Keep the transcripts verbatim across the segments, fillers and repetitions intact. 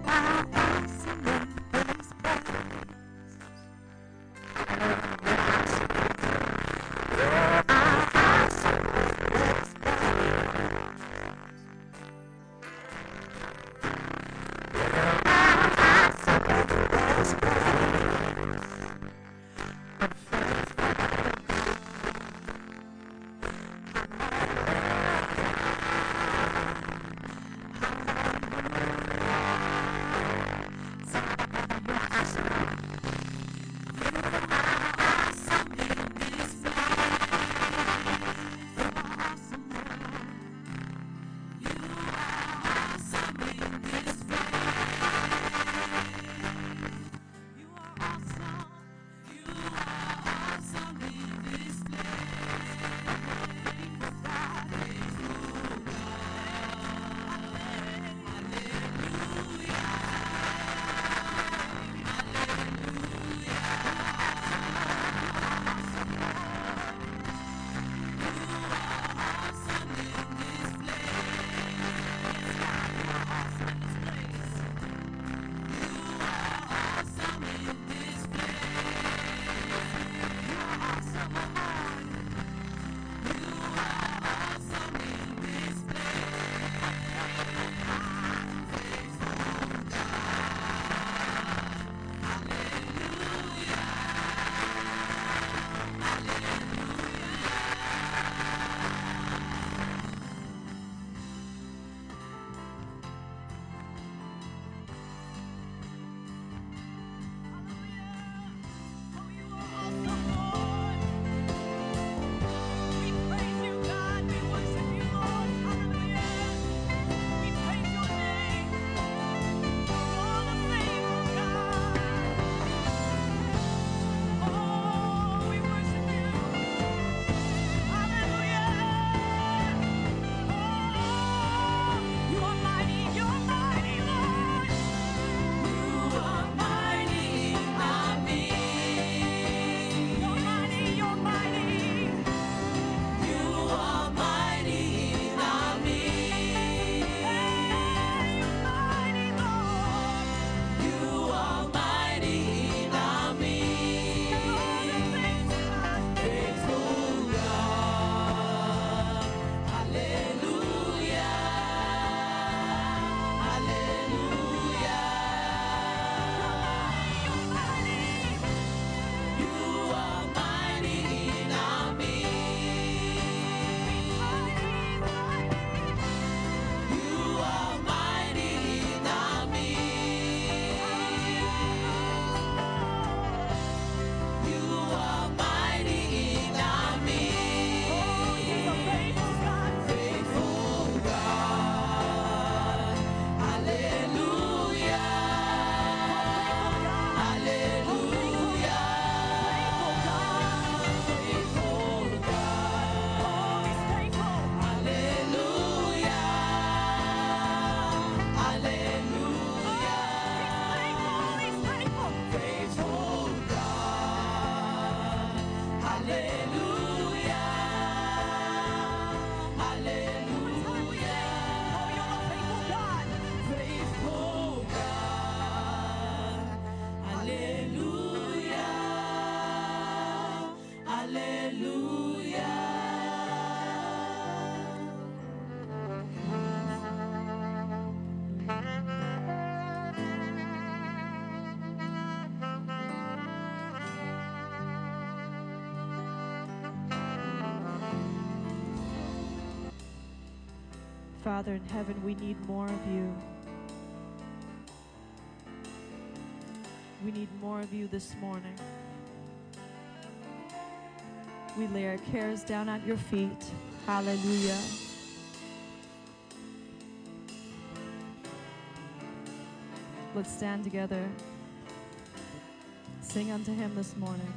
Father in heaven, we need more of you. We need more of you this morning. We lay our cares down at your feet. Hallelujah. Let's stand together. Sing unto him this morning.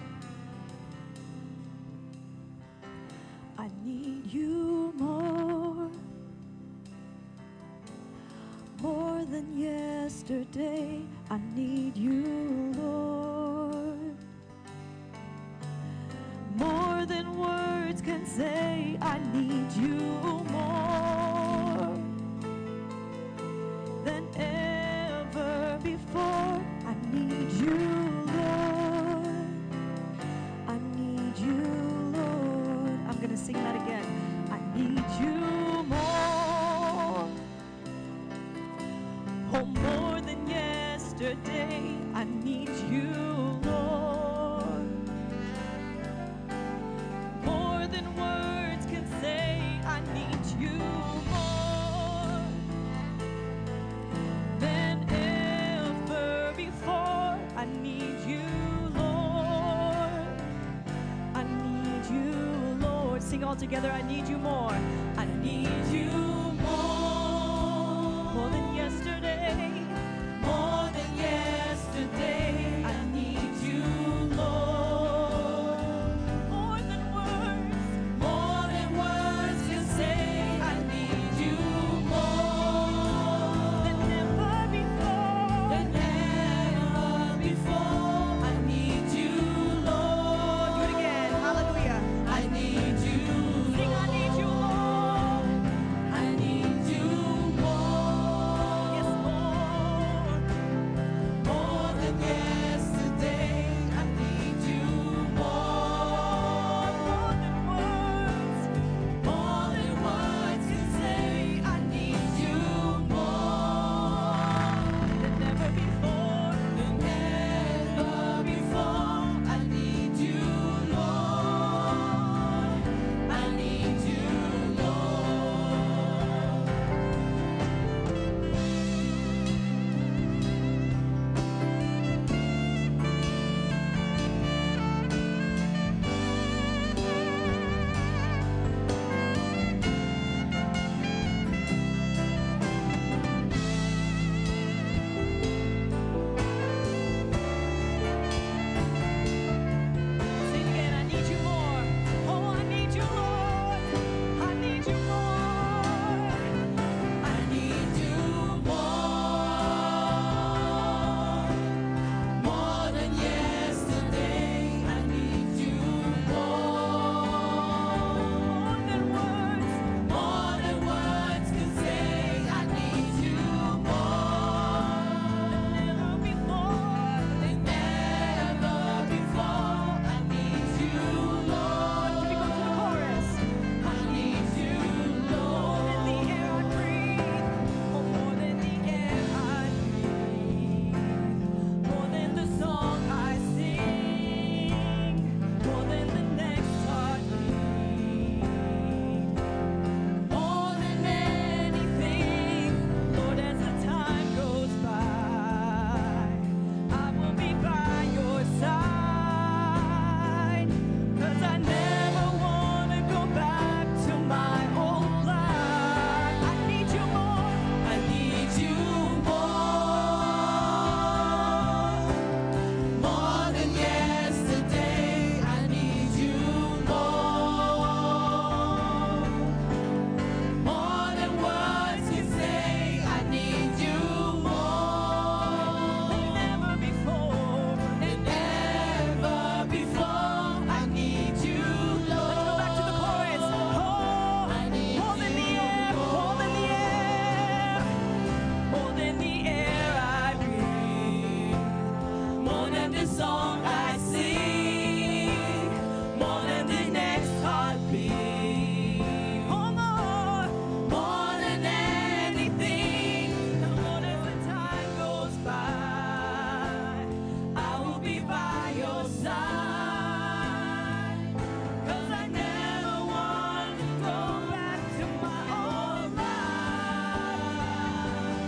I need you more, more than yesterday. I need you, Lord, more than words can say. I need you more than ever you more than ever before. I need you, Lord. I need you, Lord. Sing all together. I need you more. I need you more, more than yesterday, more than yesterday. I need you, Lord, more than words, more than words can say. I need you more than ever before, than ever before. I need you, Lord. Do it again. Hallelujah. I need you. Sing, I need you, Lord. I need you more. Yes, Lord. More than yesterday. I need you more. More than words. More than words can say. I need you more than ever before. Than ever before. I need you, Lord. I need you, Lord. Sing again. I need you more. Oh, I need you, Lord. I need you more. I need you more. More than yesterday. I need you more. More than words. More than words can say. I need you more than ever before. Than ever before. I need you, Lord. Can we go to the chorus? I need you, Lord. More than the air I breathe. Oh, more than the air I breathe. More than the song I sing. More than the next heartbeat. More than anything, Lord, as the time goes by, I will be by your side. 'Cause I never wanna go back to my old life. I need you more. I need you more. More than yesterday. I need you more. More than words can say. I need you more than ever before. Than ever before. I need you, Lord. Let's go back to the chorus. Oh, I need more than the air, more than the air, more than the air I breathe, more than the song I sing, more than the next heartbeat. Oh Lord, more than anything. And Lord, as the time goes by, I will be by your side. 'Cause I never want to go back to my old life.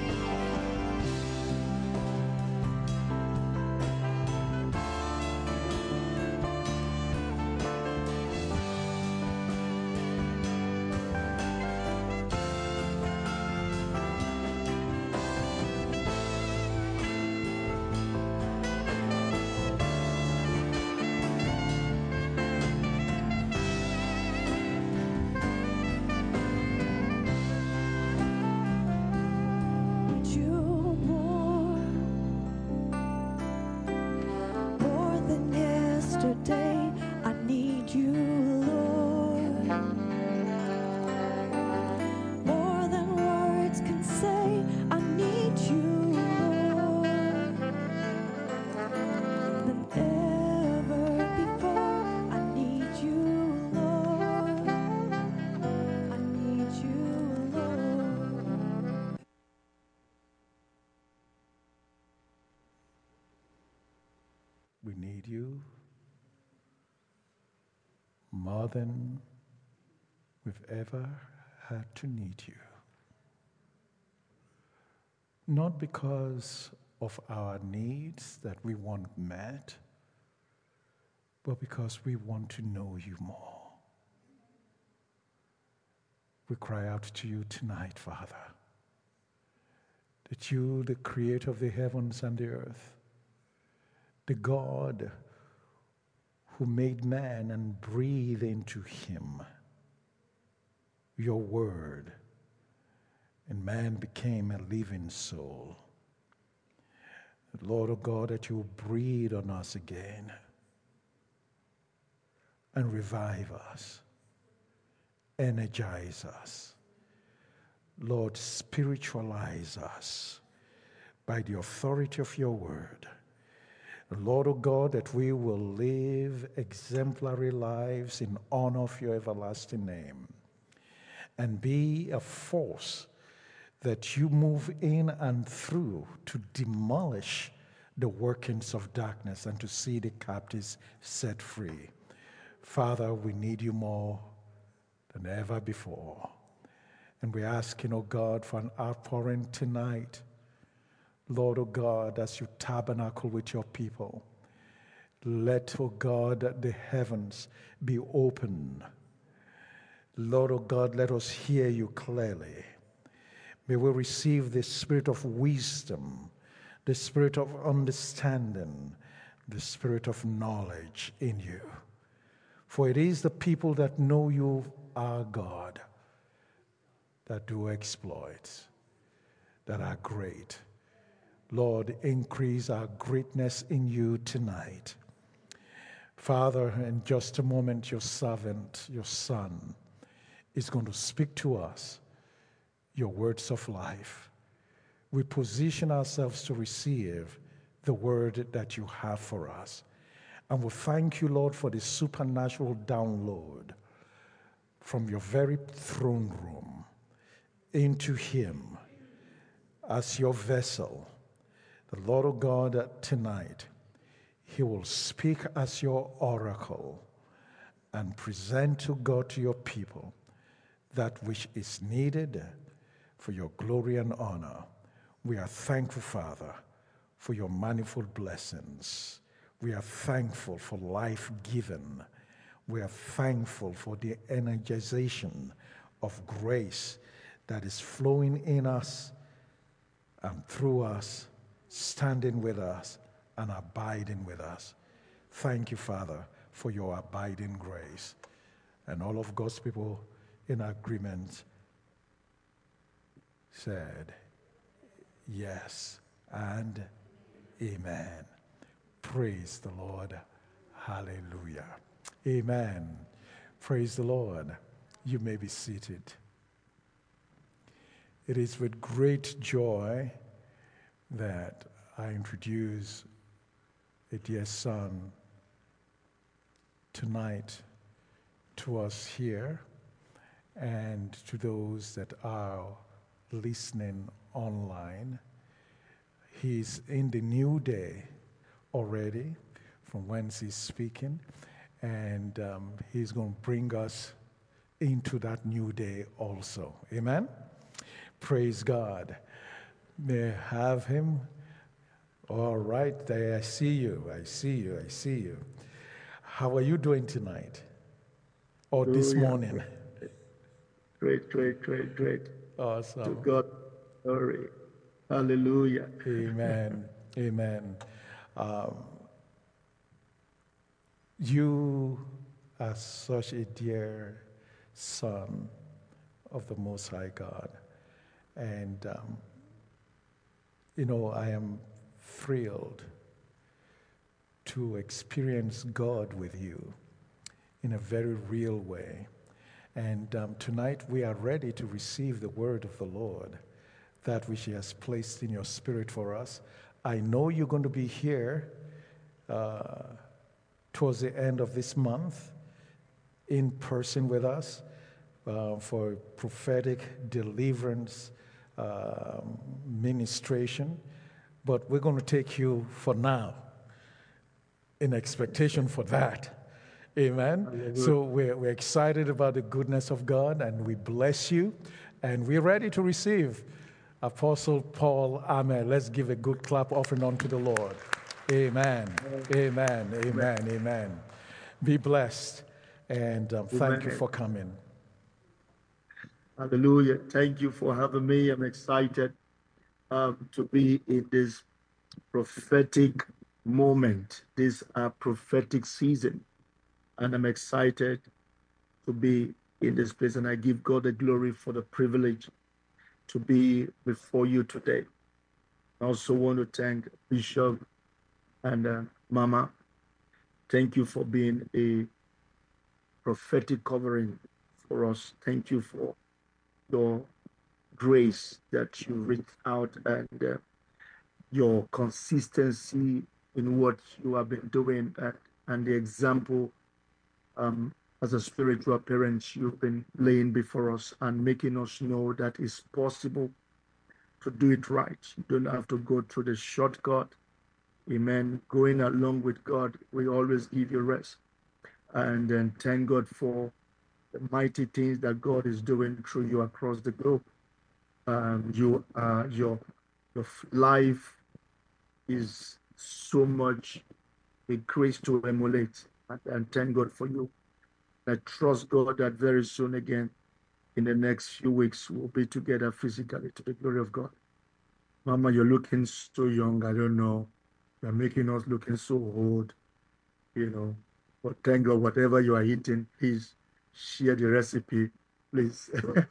Need you more, more than yesterday. I need you, Lord. More than words can say. I need you, Lord. Than ever before. I need you, Lord. I need you, Lord. We need you more than we've ever had to need you. Not because of our needs that we want met, but because we want to know you more. We cry out to you tonight, Father, that you, the creator of the heavens and the earth, the God who made man and breathed into him your word, and man became a living soul. Lord of God, that you breathe on us again and revive us, energize us. Lord, spiritualize us by the authority of your word. Lord of God, that we will live exemplary lives in honor of your everlasting name and be a force that you move in and through to demolish the workings of darkness and to see the captives set free. Father, we need you more than ever before. And we're asking, oh God, for an outpouring tonight. Lord, oh God, as you tabernacle with your people, let, oh God, the heavens be open. Lord, oh God, let us hear you clearly. May we receive the spirit of wisdom, the spirit of understanding, the spirit of knowledge in you. For it is the people that know you, our God, that do exploits, that are great. Lord, increase our greatness in you tonight. Father, in just a moment, your servant, your son, is going to speak to us your words of life. We position ourselves to receive the word that you have for us. And we thank you, Lord, for the supernatural download from your very throne room into him as your vessel. The Lord of God, tonight, he will speak as your oracle and present to God, to your people, that which is needed for your glory and honor. We are thankful, Father, for your manifold blessings. We are thankful for life given. We are thankful for the energization of grace that is flowing in us and through us, standing with us and abiding with us. Thank you, Father, for your abiding grace. And all of God's people in agreement said, yes and amen. Praise the Lord. Hallelujah. Amen. Praise the Lord. You may be seated. It is with great joy that I introduce a dear son tonight to us here and to those that are listening online. He's in the new day already from whence he's speaking, and um, he's going to bring us into that new day also. Amen? Praise God. May I have him? All right, there I see you, I see you, I see you. How are you doing tonight? Or this morning? Great, great, great, great. Awesome. To God, glory. Hallelujah. Amen. Amen. Um, you are such a dear son of the Most High God. And, um, you know, I am thrilled to experience God with you in a very real way. And um, tonight we are ready to receive the word of the Lord, that which he has placed in your spirit for us. I know you're going to be here uh, towards the end of this month in person with us uh, for prophetic deliverance uh, ministration. But we're going to take you for now in expectation for that. Amen. Hallelujah. So we're, we're excited about the goodness of God, and we bless you, and we're ready to receive Apostle Paul Ahmed. Let's give a good clap offering unto the Lord. Amen. Amen. Amen. Amen. Be blessed, and um, thank you Amen. for coming. Hallelujah. Thank you for having me. I'm excited um, to be in this prophetic moment, this uh, prophetic season. And I'm excited to be in this place. And I give God the glory for the privilege to be before you today. I also want to thank Bishop and uh, Mama. Thank you for being a prophetic covering for us. Thank you for your grace that you reach out and uh, your consistency in what you have been doing and, and the example um, as a spiritual parent you've been laying before us and making us know that it's possible to do it right. You don't have to go through the shortcut. Amen. Going along with God, we always give you rest. And then thank God for the mighty things that God is doing through you across the globe. Um, you, uh, your, your life is so much a grace to emulate. And, and thank God for you. I trust God that very soon again, in the next few weeks, we'll be together physically to the glory of God. Mama, you're looking so young. I don't know. You're making us looking so old, you know. But thank God, whatever you are eating, please share the recipe, please.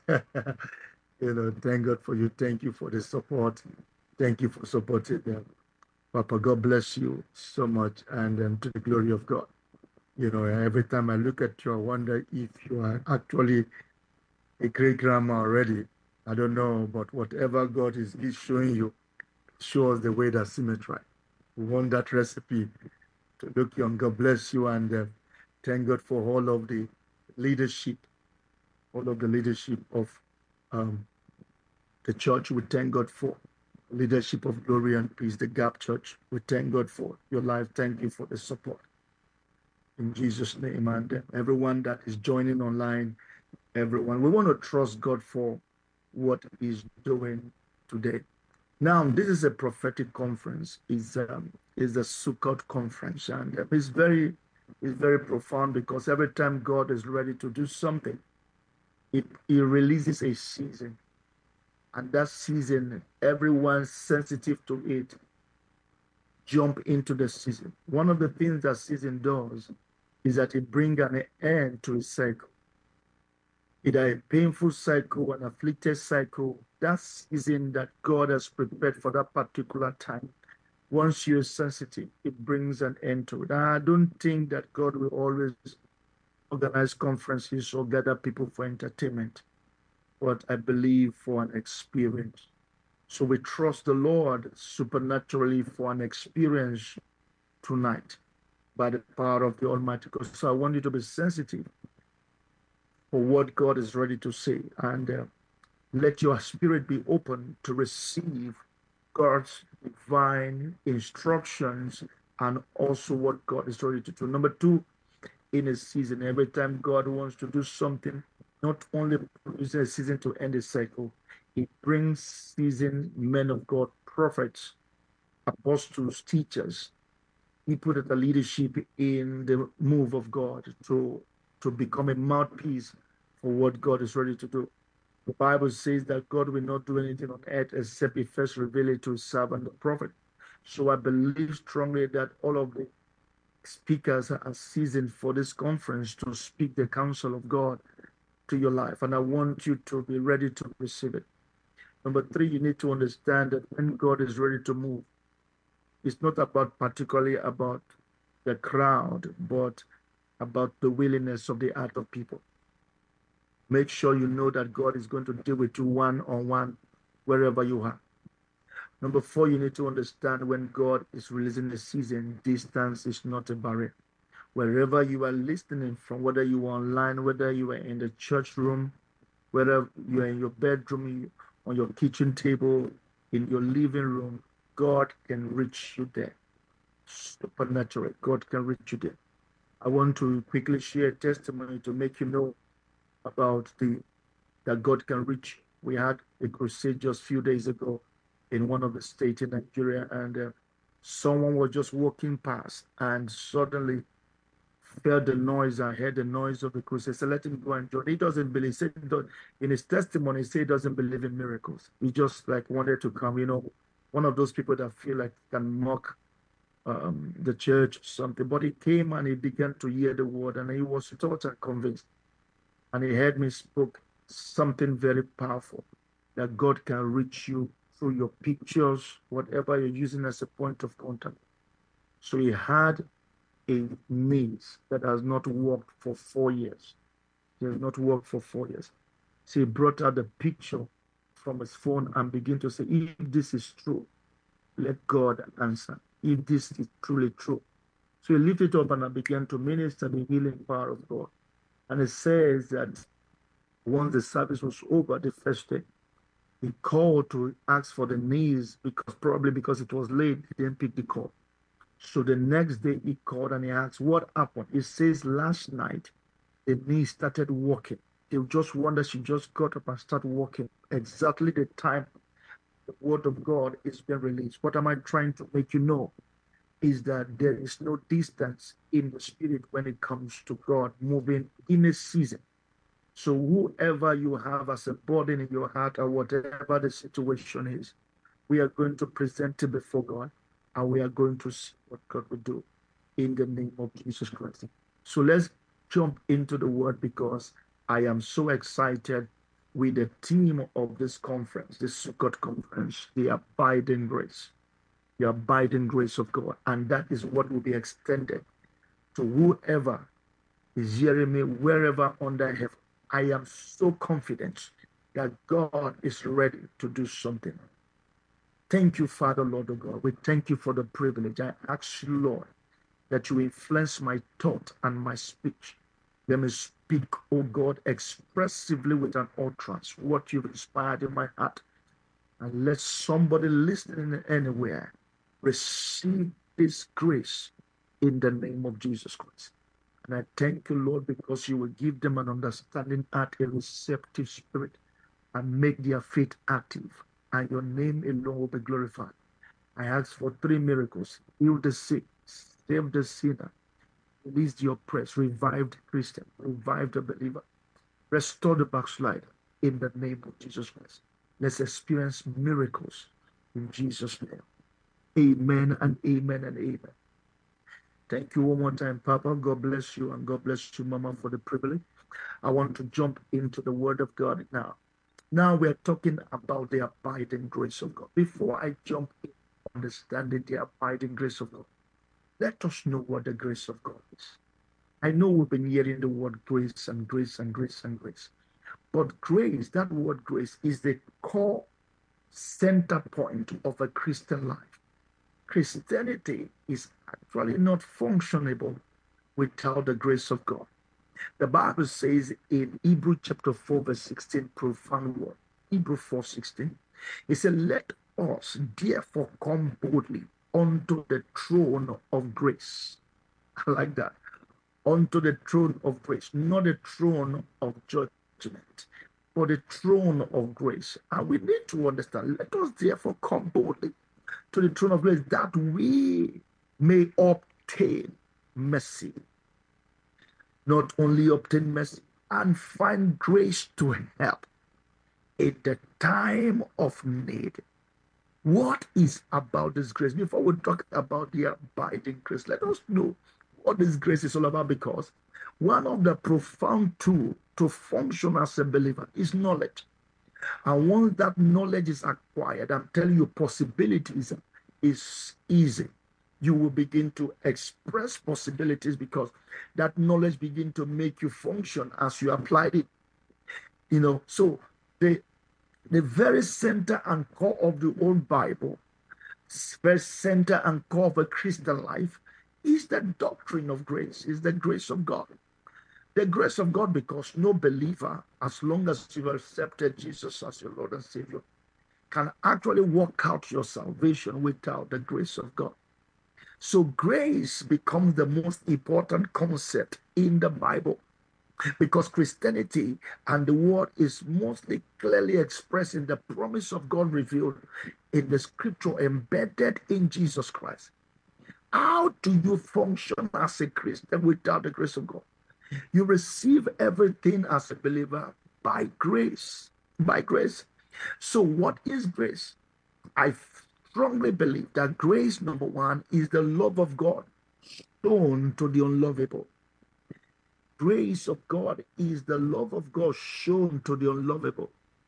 You know, thank God for you. Thank you for the support. Thank you for supporting them. Papa, God bless you so much, and um, to the glory of God. You know, every time I look at you, I wonder if you are actually a great grandma already. I don't know, but whatever God is, is showing you, show us the way that seems right. We want that recipe to look young. God bless you, and uh, thank God for all of the leadership, all of the leadership of um, the church. We thank God for leadership of Glory and Peace, the Gap Church. We thank God for your life. Thank you for the support. In Jesus' name, and uh, everyone that is joining online, everyone, we want to trust God for what He's doing today. Now, this is a prophetic conference. It's um, it's a Sukkot conference, and uh, it's very it's very profound because every time God is ready to do something, it He releases a season, and that season, everyone sensitive to it jump into the season. One of the things that season does is that it brings an end to a cycle, either a painful cycle, an afflicted cycle, that season that God has prepared for that particular time. Once you're sensitive, it brings an end to it. I don't think that God will always organize conferences or gather people for entertainment, but I believe for an experience. So we trust the Lord supernaturally for an experience tonight by the power of the Almighty God. So I want you to be sensitive for what God is ready to say, and uh, let your spirit be open to receive God's divine instructions and also what God is ready to do. Number two, in a season, every time God wants to do something, not only produces a season to end a cycle, He brings seasoned men of God, prophets, apostles, teachers, people that are leadership in the move of God to, to become a mouthpiece for what God is ready to do. The Bible says that God will not do anything on earth except He first reveal it to His servant, the prophet. So I believe strongly that all of the speakers are seasoned for this conference to speak the counsel of God to your life. And I want you to be ready to receive it. Number three, you need to understand that when God is ready to move, it's not about particularly about the crowd, but about the willingness of the heart of people. Make sure you know that God is going to deal with you one-on-one wherever you are. Number four, you need to understand when God is releasing the season, distance is not a barrier. Wherever you are listening from, whether you are online, whether you are in the church room, whether you are in your bedroom, on your kitchen table, in your living room, God can reach you there. Supernatural, God can reach you there. I want to quickly share a testimony to make you know about the that God can reach. We had a crusade just a few days ago in one of the states in Nigeria, and uh, someone was just walking past and suddenly felt the noise and heard the noise of the crusade. So let him go and join. He doesn't believe. He said in his testimony, he said he doesn't believe in miracles. He just like wanted to come. You know, one of those people that feel like can mock um, the church or something. But he came and he began to hear the word, and he was totally convinced. And he heard me spoke something very powerful, that God can reach you through your pictures, whatever you're using as a point of contact. So he had a niece that has not worked for four years. He has not worked for four years. So he brought out the picture from his phone and began to say, if this is true, let God answer. If this is truly true. So he lifted it up and I began to minister the healing power of God. And it says that once the service was over the first day, he called to ask for the knees because probably because it was late, he didn't pick the call. So the next day he called and he asked, what happened? He says last night the knee started walking. They just wonder she just got up and started walking exactly the time the word of God is being released. What am I trying to make you know? Is that there is no distance in the spirit when it comes to God moving in a season. So whoever you have as a burden in your heart or whatever the situation is, we are going to present it before God and we are going to see what God will do in the name of Jesus Christ. So let's jump into the word because I am so excited with the theme of this conference, this Sukkot conference, the abiding grace, the abiding grace of God. And that is what will be extended to whoever is hearing me, wherever under heaven. I am so confident that God is ready to do something. Thank you, Father, Lord of God. We thank you for the privilege. I ask you, Lord, that you influence my thought and my speech. Let me speak, oh God, expressively with an utterance, what you've inspired in my heart. And let somebody listening anywhere receive this grace in the name of Jesus Christ. And I thank you, Lord, because you will give them an understanding heart, a receptive spirit, and make their faith active. And your name alone will be glorified. I ask for three miracles: heal the sick, save the sinner, release the oppressed, revive the Christian, revive the believer, restore the backslider in the name of Jesus Christ. Let's experience miracles in Jesus' name. Amen and amen and amen. Thank you one more time, Papa. God bless you, and God bless you, Mama, for the privilege. I want to jump into the Word of God now. Now we're talking about the abiding grace of God. Before I jump in understanding the abiding grace of God, let us know what the grace of God is. I know we've been hearing the word grace and grace and grace and grace. But grace, that word grace, is the core center point of a Christian life. Christianity is actually not functionable without the grace of God. The Bible says in Hebrews chapter four, verse sixteen, profound word, Hebrews four sixteen, it said, let us therefore come boldly unto the throne of grace. I like that. Unto the throne of grace, not the throne of judgment, but the throne of grace. And we need to understand, let us therefore come boldly to the throne of grace that we may obtain mercy. Not only obtain mercy, and find grace to help in the time of need. What is about this grace? Before we talk about the abiding grace, let us know what this grace is all about, because one of the profound tools to function as a believer is knowledge. And once that knowledge is acquired, I'm telling you, possibilities is easy. You will begin to express possibilities because that knowledge begin to make you function as you applied it. You know, so the the very center and core of the old Bible, very center and core of a Christian life, is the doctrine of grace, is the grace of God. The grace of God, because no believer, as long as you've accepted Jesus as your Lord and Savior, can actually work out your salvation without the grace of God. So grace becomes the most important concept in the Bible because Christianity and the word is mostly clearly expressed in the promise of God revealed in the scripture embedded in Jesus Christ. How do you function as a Christian without the grace of God? You receive everything as a believer by grace. By grace. So, what is grace? I strongly believe that grace, number one, is the love of God shown to the unlovable. Grace of God is the love of God shown to the unlovable,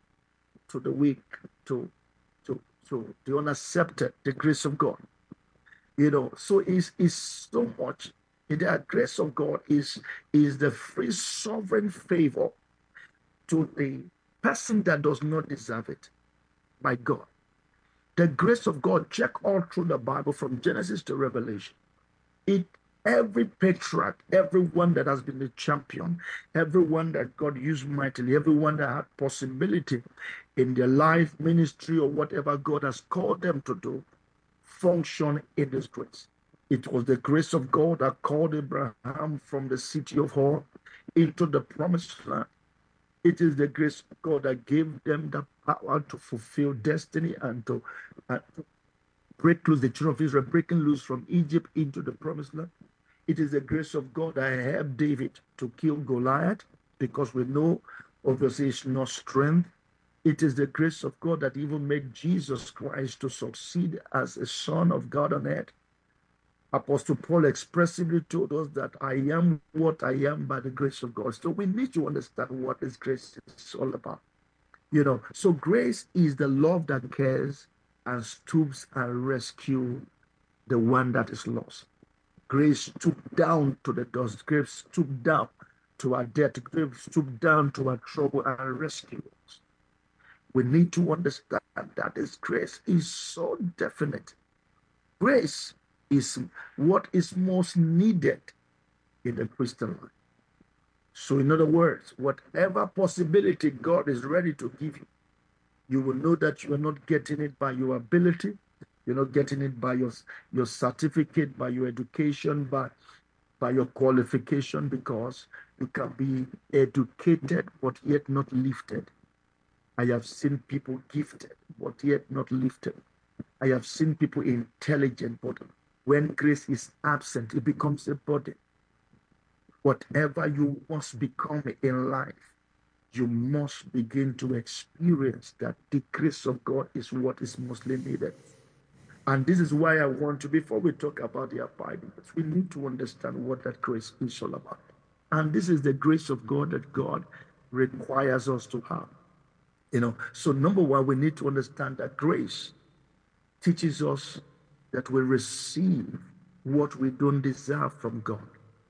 to the weak, to, to, to the unaccepted, the grace of God. You know, so it's, it's so much. The grace of God is, is the free sovereign favor to the person that does not deserve it. My God. The grace of God, check all through the Bible from Genesis to Revelation. It every patriarch, everyone that has been a champion, everyone that God used mightily, everyone that had possibility in their life, ministry, or whatever God has called them to do, function in this grace. It was the grace of God that called Abraham from the city of Hor into the promised land. It is the grace of God that gave them the power to fulfill destiny and to, uh, to break loose the children of Israel, breaking loose from Egypt into the promised land. It is the grace of God that helped David to kill Goliath, because we know, obviously, it's not strength. It is the grace of God that even made Jesus Christ to succeed as a son of God on earth. Apostle Paul expressively told us that I am what I am by the grace of God. So we need to understand what this grace is all about. You know, so grace is the love that cares and stoops and rescues the one that is lost. Grace stooped down to the dust. Grace stooped down to our death. Grace stooped down to our trouble and rescue us. We need to understand that this grace is so definite. Grace is what is most needed in the Christian life. So, in other words, whatever possibility God is ready to give you, you will know that you are not getting it by your ability. You're not getting it by your, your certificate, by your education, by, by your qualification, because you can be educated but yet not lifted. I have seen people gifted but yet not lifted. I have seen people intelligent, but when grace is absent, it becomes a burden. Whatever you must become in life, you must begin to experience that the grace of God is what is mostly needed. And this is why I want to, before we talk about the abiding, we need to understand what that grace is all about. And this is the grace of God that God requires us to have. You know, so number one, we need to understand that grace teaches us that we receive what we don't deserve from God.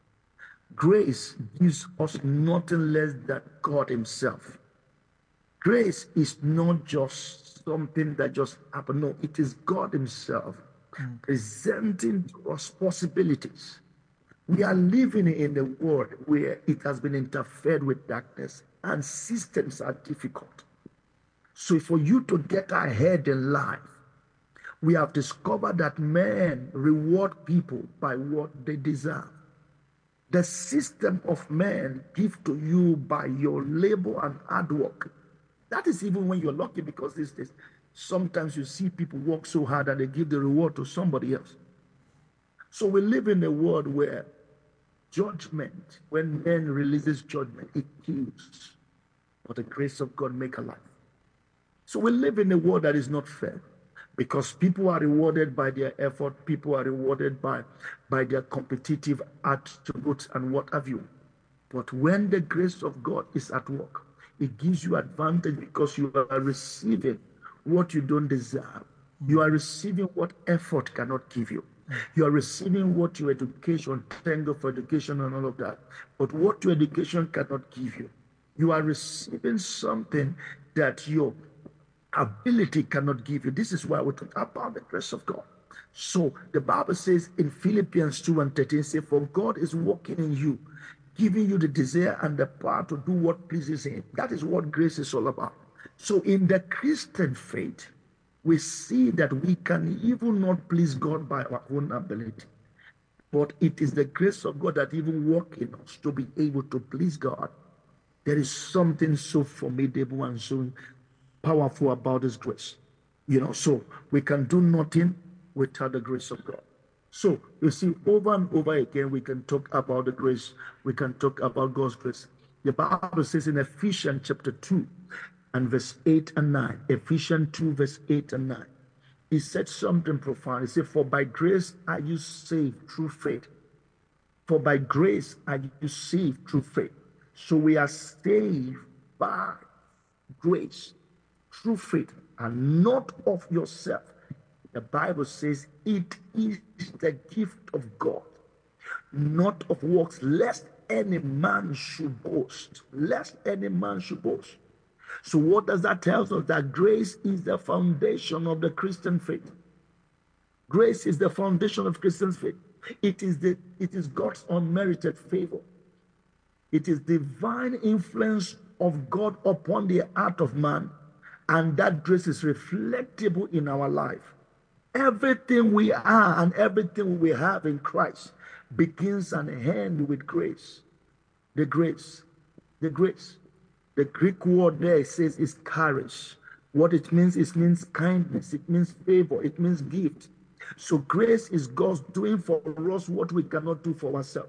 Grace gives us nothing less than God Himself. Grace is not just something that just happened. No, it is God Himself mm. presenting to us possibilities. We are living in a world where it has been interfered with darkness and systems are difficult. So for you to get ahead in life, we have discovered that men reward people by what they deserve. The system of men give to you by your labor and hard work. That is even when you're lucky, because these days, sometimes you see people work so hard and they give the reward to somebody else. So we live in a world where judgment, when man releases judgment, it kills. But the grace of God make alive. So we live in a world that is not fair, because people are rewarded by their effort, people are rewarded by, by their competitive attributes and what have you. But when the grace of God is at work, it gives you advantage, because you are receiving what you don't deserve. You are receiving what effort cannot give you. You are receiving what your education, thank God for education and all of that, but what your education cannot give you. You are receiving something that your ability cannot give you. This is why we talk about the grace of God. So the Bible says in Philippians two and thirteen, say, for God is working in you, giving you the desire and the power to do what pleases Him. That is what grace is all about. So in the Christian faith, we see that we can even not please God by our own ability. but it is the grace of God that even works in us to be able to please God. There is something so formidable and so powerful about this grace. You know, so we can do nothing without the grace of God. So you see, over and over again, we can talk about the grace. We can talk about God's grace. The Bible says in Ephesians chapter two and verse eight and nine, Ephesians two, verse eight and nine, he said something profound. He said, for by grace are you saved through faith. For by grace are you saved through faith. So we are saved by grace through faith, and not of yourself. The Bible says it is the gift of God, not of works, lest any man should boast. Lest any man should boast. So what does that tell us? That grace is the foundation of the Christian faith. Grace is the foundation of Christian faith. It is the it is God's unmerited favor. It is divine influence of God upon the heart of man, and that grace is reflectable in our life. Everything we are and everything we have in Christ begins and ends with grace. The grace, the grace. The Greek word there says is charis. What it means, it means kindness, it means favor, it means gift. So grace is God's doing for us what we cannot do for ourselves.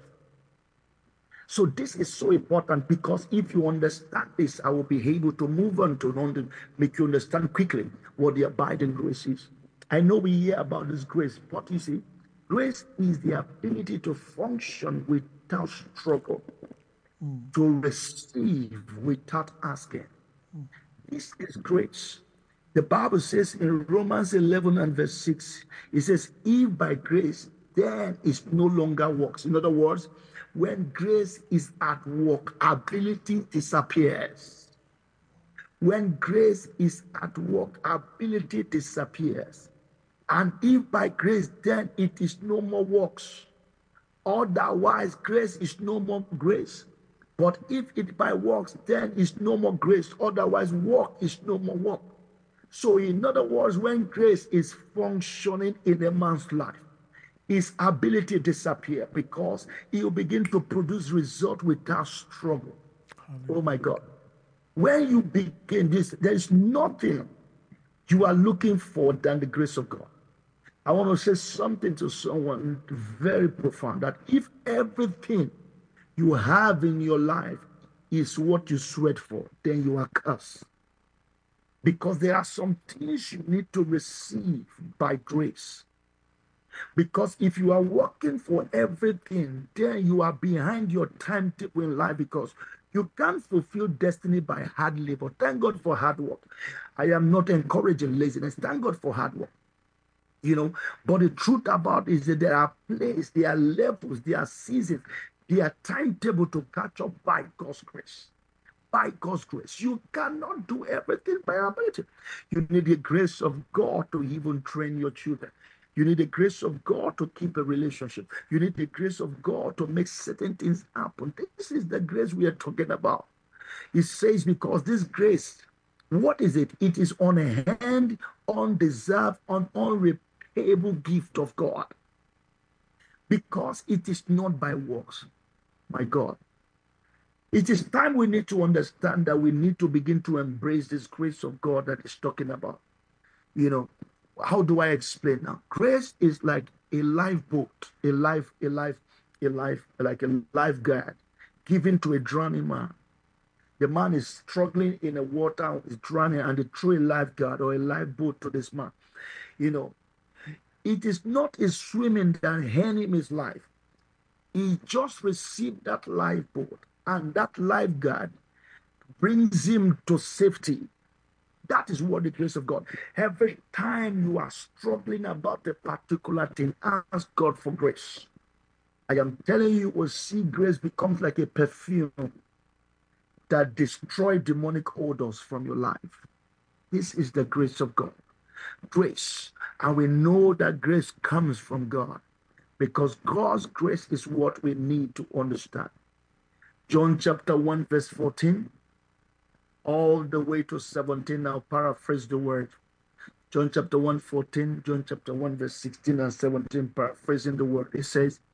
So this is so important, because if you understand this, I will be able to move on to make you understand quickly what the abiding grace is. I know we hear about this grace, but you see, grace is the ability to function without struggle, mm. to receive without asking. Mm. This is grace. The Bible says in Romans eleven and verse six, it says, if by grace, then it no longer works. In other words, when grace is at work, ability disappears. When grace is at work, ability disappears. And if by grace, then it is no more works. Otherwise, grace is no more grace. But if it by works, then it's no more grace. Otherwise, work is no more work. So in other words, when grace is functioning in a man's life, his ability disappear, because he will begin to produce result without struggle. Hallelujah. Oh my God. When you begin this, there is nothing you are looking for than the grace of God. I want to say something to someone very profound, that if everything you have in your life is what you sweat for, then you are cursed. Because there are some things you need to receive by grace. Because if you are working for everything, then you are behind your timetable in life, because you can't fulfill destiny by hard labor. Thank God for hard work. I am not encouraging laziness. Thank God for hard work. You know, but the truth about it is that there are places, there are levels, there are seasons, there are timetable to catch up by God's grace. By God's grace. You cannot do everything by your ability. You need the grace of God to even train your children. You need the grace of God to keep a relationship. You need the grace of God to make certain things happen. This is the grace we are talking about. It says, because this grace, what is it? It is on a hand, undeserved, un unrepayable gift of God. Because it is not by works. My God. It is time we need to understand that we need to begin to embrace this grace of God that is talking about. You know, how do I explain now? Grace is like a lifeboat, a life, a life, a life, like a lifeguard given to a drowning man. The man is struggling in the water, is drowning, and they throw a lifeguard or a lifeboat to this man. You know, it is not his swimming that earned him his life. He just received that lifeboat, and that lifeguard brings him to safety. That is what the grace of God. Every time you are struggling about a particular thing, ask God for grace. I am telling you, you will see grace becomes like a perfume that destroys demonic odors from your life. This is the grace of God. Grace. And we know that grace comes from God, because God's grace is what we need to understand. John chapter one, verse fourteen. All the way to seventeen. I'll paraphrase the word. John chapter one, fourteen, John chapter one, verse sixteen and seventeen, paraphrasing the word. It says,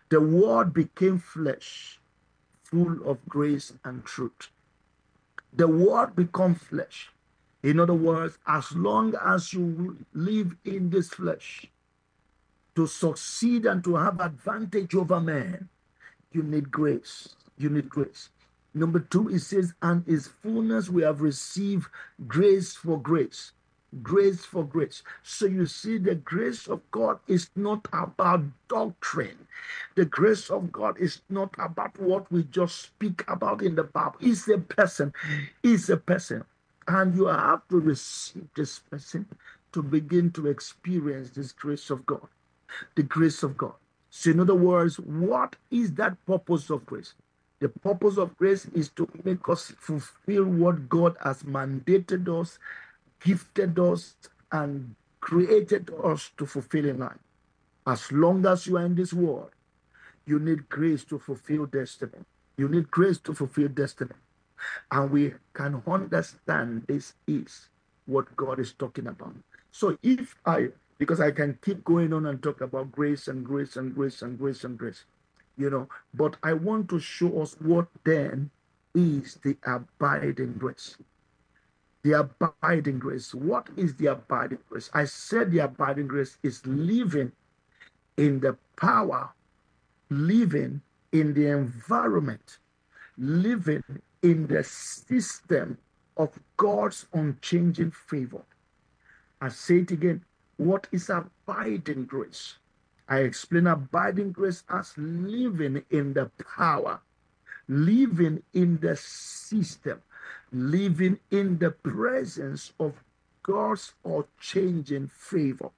The word became flesh, full of grace and truth. The word become flesh. In other words, as long as you live in this flesh, to succeed and to have advantage over man, you need grace. You need grace. Number two, it says, and his fullness we have received grace for grace. Grace for grace. So you see, the grace of God is not about doctrine. The grace of God is not about what we just speak about in the Bible. It's a person. It's a person. And you have to receive this person to begin to experience this grace of God. The grace of God. So in other words, what is that purpose of grace? The purpose of grace is to make us fulfill what God has mandated us, gifted us, and created us to fulfill in life. As long as you are in this world, you need grace to fulfill destiny. You need grace to fulfill destiny. And we can understand this is what God is talking about. So if I, because I can keep going on and talk about grace and grace and grace and grace and grace, you know, but I want to show us what then is the abiding grace. The abiding grace. What is the abiding grace? I said the abiding grace is living in the power, living in the environment, living in the system of God's unchanging favor. I say it again. What is abiding grace? I explain abiding grace as living in the power, living in the system, living in the presence of God's unchanging favor.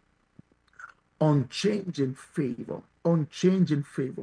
Unchanging favor. Unchanging favor.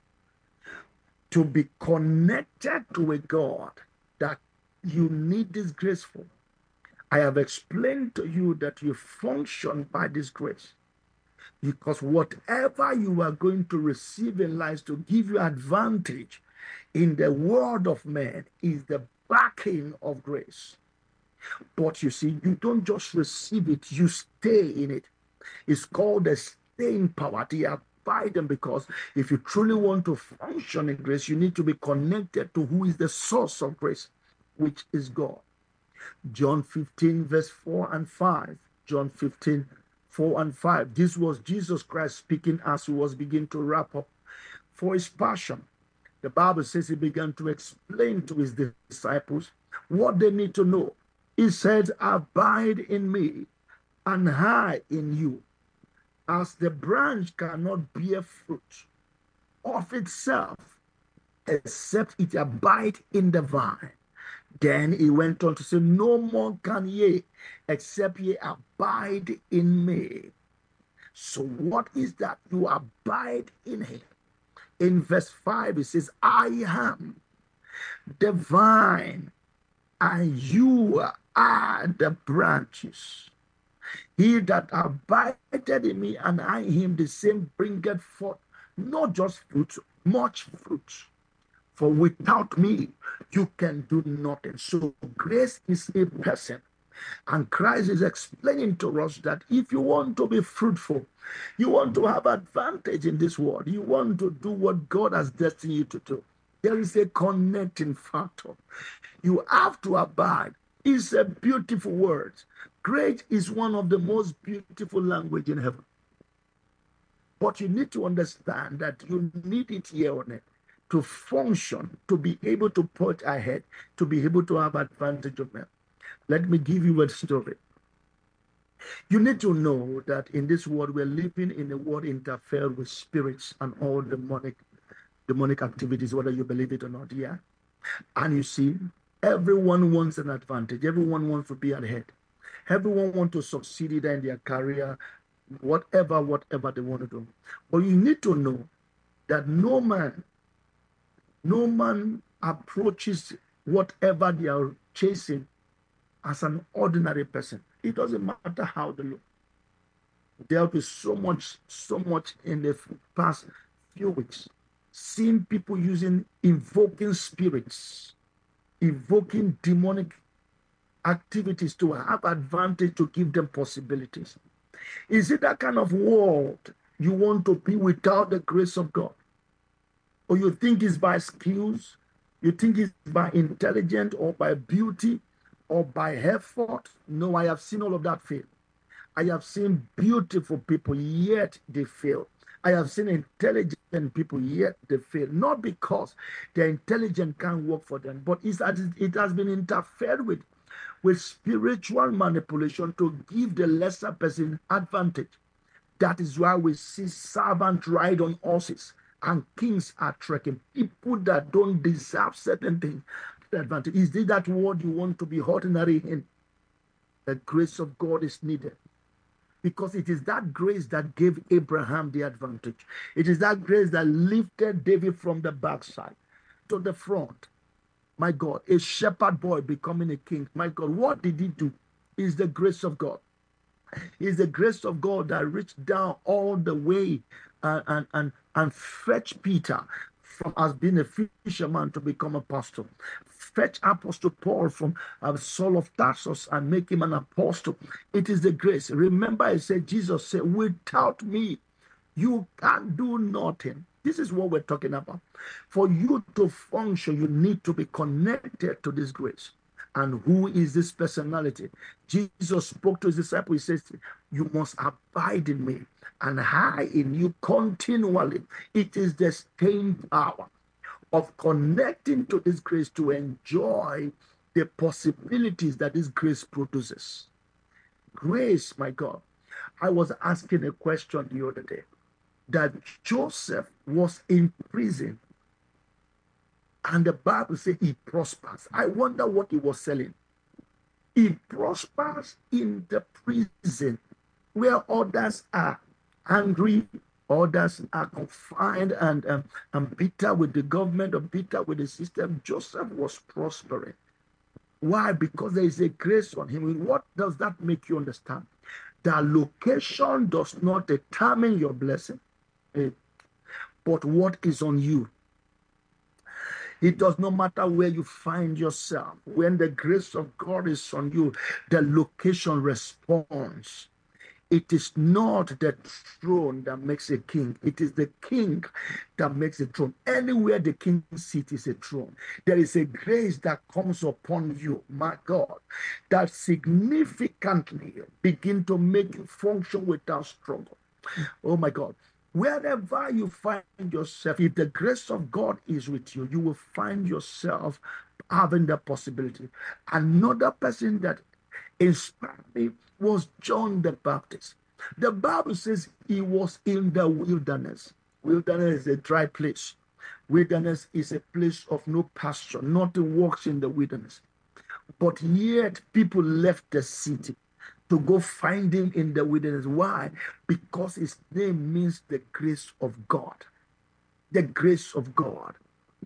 To be connected to a God that you need this grace for. I have explained to you that you function by this grace. Because whatever you are going to receive in life to give you advantage in the world of man is the backing of grace. But you see, you don't just receive it, you stay in it. It's called the staying power, the abiding, because if you truly want to function in grace, you need to be connected to who is the source of grace, which is God. John fifteen, verse four and five. John fifteen, four and five. This was Jesus Christ speaking as he was beginning to wrap up for his passion. The Bible says he began to explain to his disciples what they need to know. He said, abide in me and I in you. As the branch cannot bear fruit of itself, except it abide in the vine. Then he went on to say, no more can ye, except ye abide in me. So what is that? You abide in him. In verse five, it says, I am the vine, and you are the branches. He that abided in me, and I in him, the same bringeth forth not just fruit, much fruit. For without me, you can do nothing. So grace is a person. And Christ is explaining to us that if you want to be fruitful, you want to have advantage in this world, you want to do what God has destined you to do, there is a connecting factor. You have to abide. It's a beautiful word. Great is one of the most beautiful language in heaven. But you need to understand that you need it here on earth to function, to be able to put ahead, to be able to have advantage of them. Let me give you a story. You need to know that in this world, we're living in a world interfered with spirits and all demonic, demonic activities, whether you believe it or not, yeah? And you see, everyone wants an advantage. Everyone wants to be ahead. Everyone wants to succeed either in their career, whatever, whatever they want to do. But you need to know that no man, no man approaches whatever they are chasing as an ordinary person. It doesn't matter how they look. There will be so much, so much in the past few weeks, seeing people using, invoking spirits, invoking demonic activities to have advantage, to give them possibilities. Is it that kind of world you want to be without the grace of God? or you think it's by skills, you think it's by intelligence or by beauty or by effort. No, I have seen all of that fail. I have seen beautiful people, yet they fail. I have seen intelligent people, yet they fail. Not because their intelligence can't work for them, but it's, it has been interfered with, with spiritual manipulation to give the lesser person advantage. That is why we see servants ride on horses and kings are trekking. People that don't deserve certain things. Advantage. Is this that word you want to be ordinary in? The grace of God is needed. Because it is that grace that gave Abraham the advantage. It is that grace that lifted David from the backside to the front. My God, a shepherd boy becoming a king. My God, what did he do? It's the grace of God. It's the grace of God that reached down all the way uh, and, and, and fetched Peter from as being a fisherman to become a pastor. Fetch Apostle Paul from uh, Saul of Tarsus and make him an apostle. It is the grace. Remember, I said, Jesus said, without me, you can do nothing. This is what we're talking about. For you to function, you need to be connected to this grace. And who is this personality? Jesus spoke to his disciples. He says, you must abide in me and I in you continually. It is the staying power of connecting to this grace to enjoy the possibilities that this grace produces. Grace, my God. I was asking a question the other day that Joseph was in prison and the Bible says he prospers. I wonder what he was selling. He prospers in the prison where others are angry, others are confined and, um, and bitter with the government or bitter with the system. Joseph was prospering. Why? Because there is a grace on him. What does that make you understand? The location does not determine your blessing, but what is on you. It does not matter where you find yourself. When the grace of God is on you, the location responds. It is not the throne that makes a king. It is the king that makes a throne. Anywhere the king sits is a throne. There is a grace that comes upon you, my God, that significantly begin to make you function without struggle. Oh my God. Wherever you find yourself, if the grace of God is with you, you will find yourself having the possibility. Another person that inspired me was John the Baptist. The Bible says he was in the wilderness. Wilderness is a dry place. Wilderness is a place of no pasture. Nothing works in the wilderness. But yet people left the city to go find him in the wilderness. Why? Because his name means the grace of God. The grace of God.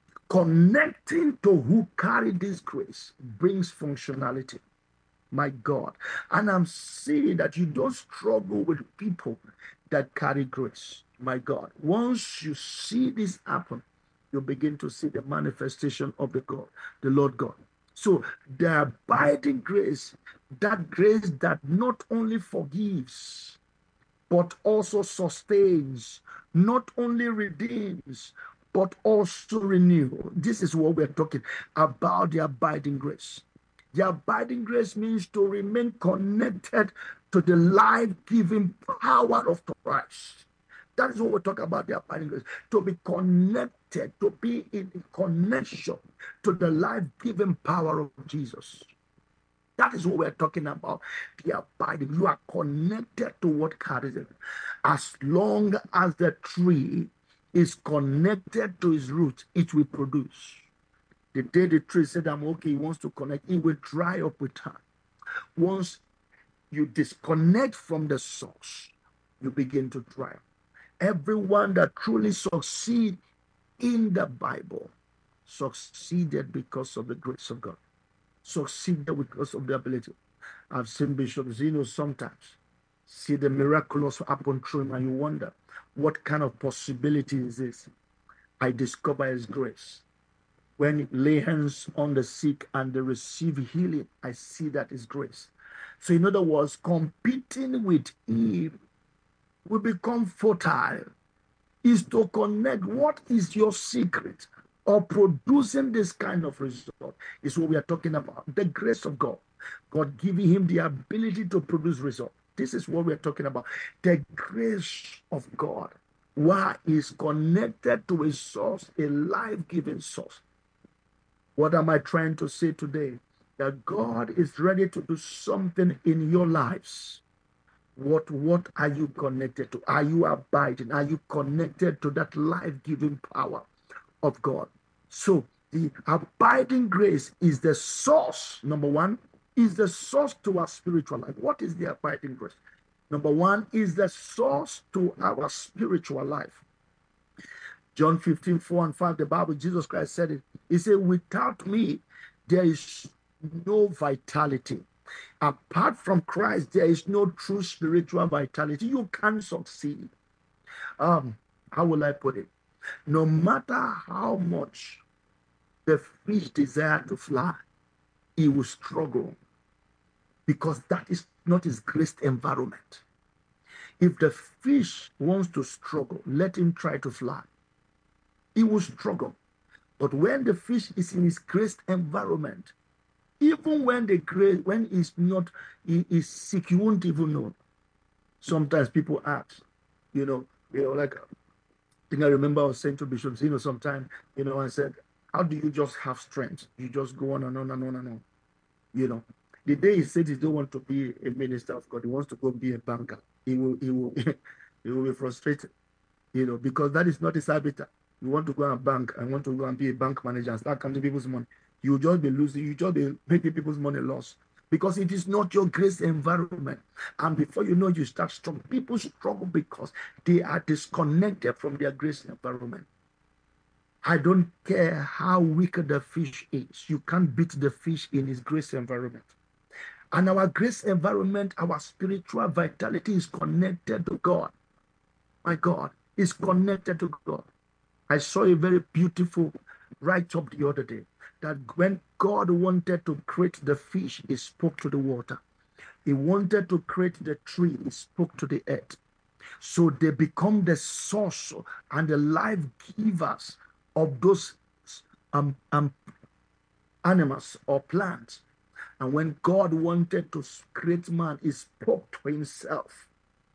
Connecting to who carried this grace brings functionality. My God. And I'm seeing that you don't struggle with people that carry grace. My God. Once you see this happen, you begin to see the manifestation of the God, the Lord God. So the abiding grace, that grace that not only forgives, but also sustains, not only redeems, but also renews. This is what we're talking about, the abiding grace. The abiding grace means to remain connected to the life-giving power of Christ. That is what we're talking about, the abiding grace. To be connected, to be in connection to the life-giving power of Jesus. That is what we're talking about, the abiding. You are connected to what carries it. As long as the tree is connected to its root, it will produce. The day the tree said, I'm okay, he wants to connect, it will dry up with time. Once you disconnect from the source, you begin to dry up. Everyone that truly succeeded in the Bible succeeded because of the grace of God. Succeeded because of the ability. I've seen Bishop Zeno sometimes see the miraculous happen through him, and you wonder, what kind of possibility is this? I discover his grace. When you lay hands on the sick and they receive healing, I see that is grace. So in other words, competing with him will become futile. is to connect what is your secret of producing this kind of result, is what we are talking about. The grace of God. God giving him the ability to produce result. This is what we are talking about. The grace of God. Why is connected to a source, a life-giving source. What am I trying to say today? That God is ready to do something in your lives. What, what are you connected to? Are you abiding? Are you connected to that life-giving power of God? So the abiding grace is the source, number one, is the source to our spiritual life. What is the abiding grace? Number one is the source to our spiritual life. John fifteen, four and five, the Bible, Jesus Christ said it. He said, without me, there is no vitality. Apart from Christ, there is no true spiritual vitality. You can't succeed. Um, how will I put it? No matter how much the fish desire to fly, he will struggle because that is not his graced environment. If the fish wants to struggle, let him try to fly. He will struggle. But when the fish is in his graced environment, even when the grace, when he's not, he is sick, you won't even know. Sometimes people ask, you know, you know, like, I think I remember I was saying to Bishop Zeno sometime, you know, I said, how do you just have strength? You just go on and on and on and on. You know, the day he said he don't want to be a minister of God, he wants to go be a banker. He will, he will, he will be frustrated, you know, because that is not his habitat. You want to go and bank, I want to go and be a bank manager and start counting people's money. You just be losing, you just be making people's money loss because it is not your grace environment. And before you know, you start struggling. People struggle because they are disconnected from their grace environment. I don't care how weak the fish is. You can't beat the fish in his grace environment. And our grace environment, our spiritual vitality is connected to God. My God is connected to God. I saw a very beautiful write-up the other day that when God wanted to create the fish, he spoke to the water. He wanted to create the tree, he spoke to the earth. So they become the source and the life givers of those um, um, animals or plants. And when God wanted to create man, he spoke to himself.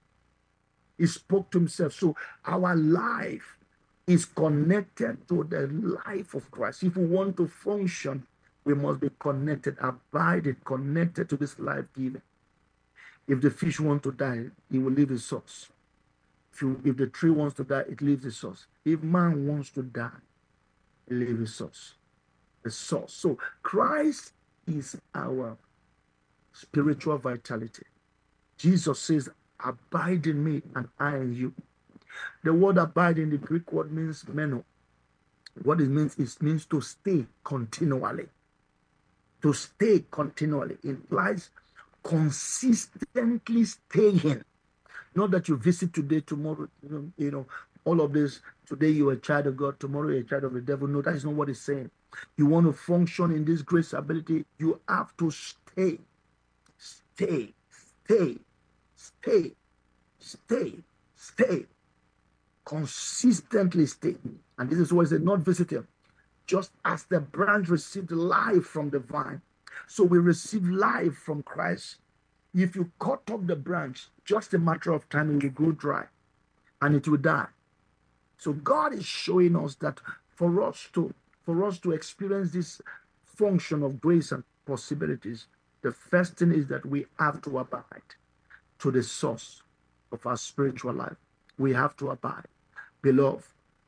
He spoke to himself. So our life is connected to the life of Christ. If we want to function, we must be connected, abided, connected to this life giving. If the fish wants to die, he will leave his source. If, you, if the tree wants to die, it leaves the source. If man wants to die, it leaves his source. The source. So Christ is our spiritual vitality. Jesus says, abide in me and I in you. The word abide in the Greek word means meno. What it means, it means to stay continually. To stay continually implies consistently staying. Not that you visit today, tomorrow, you know, you know, all of this. Today you're a child of God, tomorrow you're a child of the devil. No, that is not what it's saying. You want to function in this grace ability, you have to stay. Stay, stay, stay, stay, stay. Consistently stay. And this is what it said, not visit him. Just as the branch received life from the vine, so we receive life from Christ. If you cut off the branch, just a matter of time, it will go dry and it will die. So God is showing us that for us to for us to experience this function of grace and possibilities, the first thing is that we have to abide to the source of our spiritual life. We have to abide. Beloved,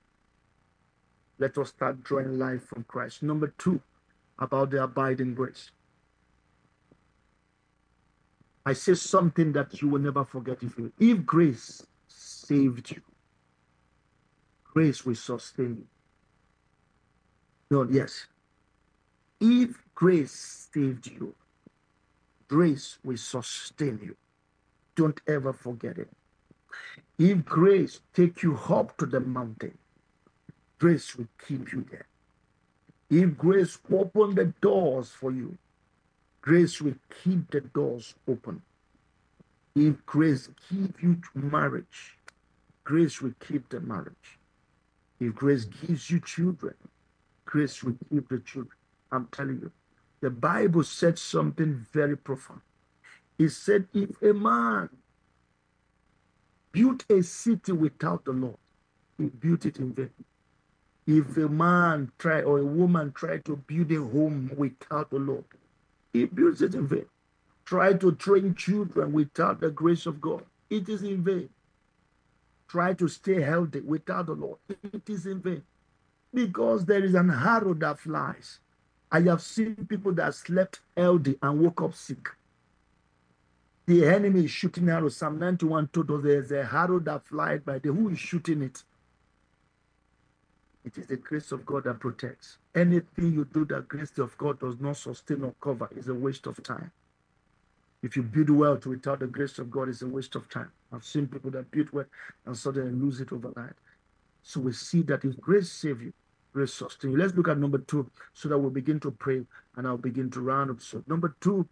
let us start drawing life from Christ. Number two, about the abiding grace. I say something that you will never forget. If you, if grace saved you, grace will sustain you. No, yes. If grace saved you, grace will sustain you. Don't ever forget it. If grace take you up to the mountain, grace will keep you there. If grace open the doors for you, grace will keep the doors open. If grace give you to marriage, grace will keep the marriage. If grace gives you children, grace will keep the children. I'm telling you, the Bible said something very profound. It said, if a man built a city without the Lord, he built it in vain. If a man try or a woman try to build a home without the Lord, he builds it in vain. Try to train children without the grace of God, it is in vain. Try to stay healthy without the Lord, it is in vain. Because there is an arrow that flies. I have seen people that slept healthy and woke up sick. The enemy is shooting arrows. Psalm ninety-one told us there's a arrow that flies by the who is shooting it. It is the grace of God that protects. Anything you do that grace of God does not sustain or cover is a waste of time. If you build wealth without the grace of God, it's a waste of time. I've seen people that build wealth and suddenly lose it overnight. So we see that if grace save you, grace sustain you. Let's look at number two so that we'll begin to pray and I'll begin to round up. So number two,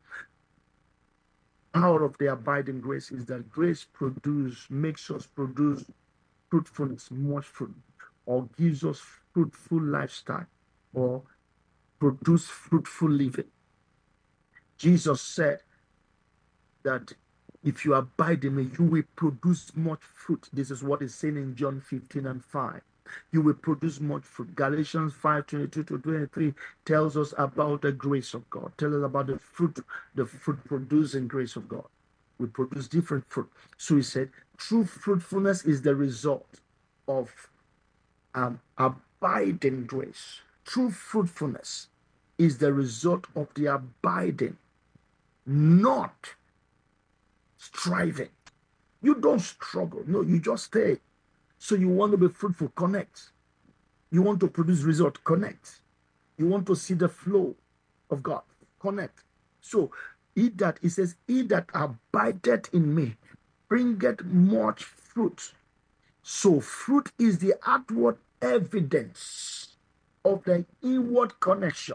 power of the abiding grace is that grace produce, makes us produce fruitfulness, much fruit, or gives us fruitful lifestyle, or produce fruitful living. Jesus said that if you abide in me, you will produce much fruit. This is what is saying in John fifteen and five. You will produce much fruit. Galatians five, twenty-two to twenty-three tells us about the grace of God. Tell us about the fruit, the fruit producing grace of God. We produce different fruit. So he said, true fruitfulness is the result of um, abiding grace. True fruitfulness is the result of the abiding, not striving. You don't struggle. No, you just stay. So you want to be fruitful, connect. You want to produce result, connect. You want to see the flow of God, connect. So he that, he says, he that abideth in me bringeth much fruit. So fruit is the outward evidence of the inward connection.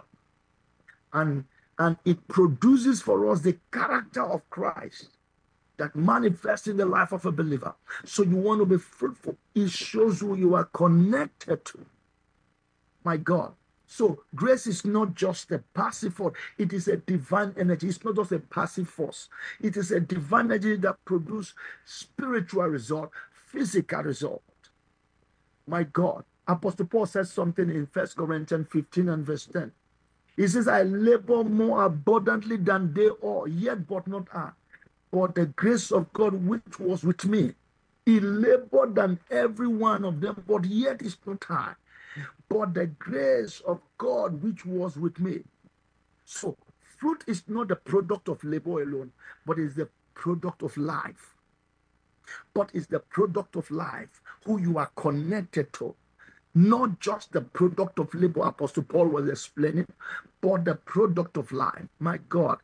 And, and it produces for us the character of Christ that manifests in the life of a believer. So you want to be fruitful. It shows who you are connected to. My God. So grace is not just a passive force. It is a divine energy. It's not just a passive force. It is a divine energy that produces spiritual result, physical result. My God. Apostle Paul says something in First Corinthians fifteen and verse ten. He says, I labor more abundantly than they all, yet but not I. But the grace of God which was with me, he labored than every one of them, but yet it's not I. But the grace of God which was with me. So fruit is not the product of labor alone, but is the product of life. But it's the product of life, who you are connected to. Not just the product of labor, Apostle Paul was explaining, but the product of life. My God.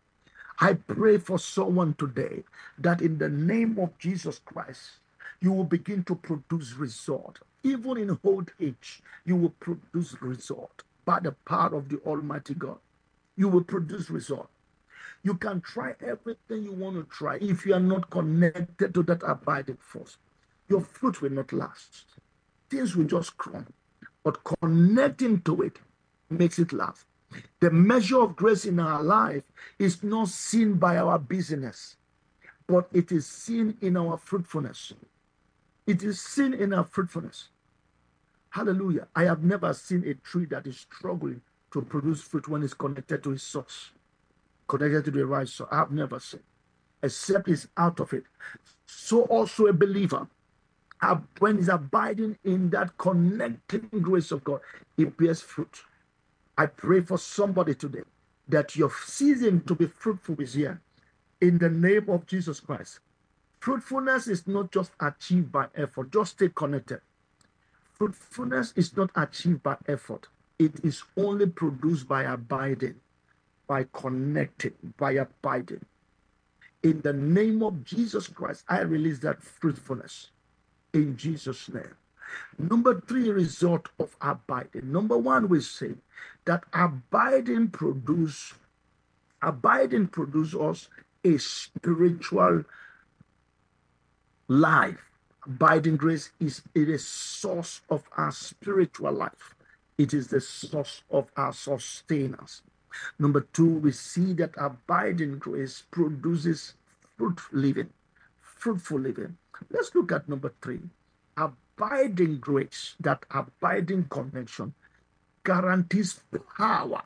I pray for someone today that in the name of Jesus Christ, you will begin to produce result. Even in old age, you will produce result by the power of the Almighty God. You will produce result. You can try everything you want to try. If you are not connected to that abiding force, your fruit will not last. Things will just crumble. But connecting to it makes it last. The measure of grace in our life is not seen by our busyness, but it is seen in our fruitfulness. It is seen in our fruitfulness. Hallelujah. I have never seen a tree that is struggling to produce fruit when it's connected to its source, connected to the right source. I have never seen, except it's out of it. So also a believer, when he's abiding in that connecting grace of God, it bears fruit. I pray for somebody today that your season to be fruitful is here. In the name of Jesus Christ. Fruitfulness is not just achieved by effort. Just stay connected. Fruitfulness is not achieved by effort. It is only produced by abiding, by connecting, by abiding. In the name of Jesus Christ, I release that fruitfulness. In Jesus' name. Number three, result of abiding. Number one, we say that abiding produce, abiding produces us a spiritual life. Abiding grace is it is source of our spiritual life. It is the source of our sustenance. Number two, we see that abiding grace produces fruitful living. Fruitful living. Let's look at number three. Abiding grace, that abiding connection, guarantees power.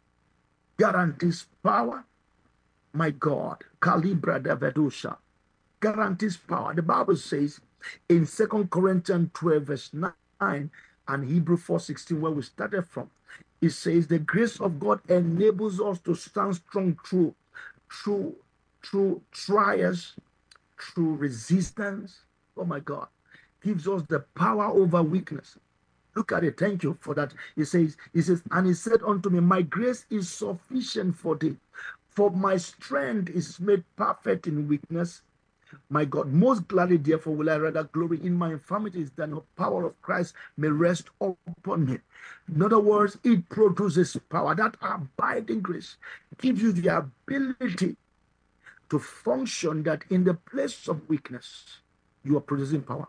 Guarantees power. My God, Calibra de Vedusha, guarantees power. The Bible says in Second Corinthians twelve, verse nine, and Hebrew four sixteen, where we started from, it says the grace of God enables us to stand strong through, through, through trials, through resistance. Oh my God, gives us the power over weakness. Look at it. Thank you for that. He says, he says, and he said unto me, my grace is sufficient for thee, for my strength is made perfect in weakness. My God, most gladly, therefore, will I rather glory in my infirmities, than the power of Christ may rest upon me. In other words, it produces power. That abiding grace gives you the ability to function, that in the place of weakness, you are producing power.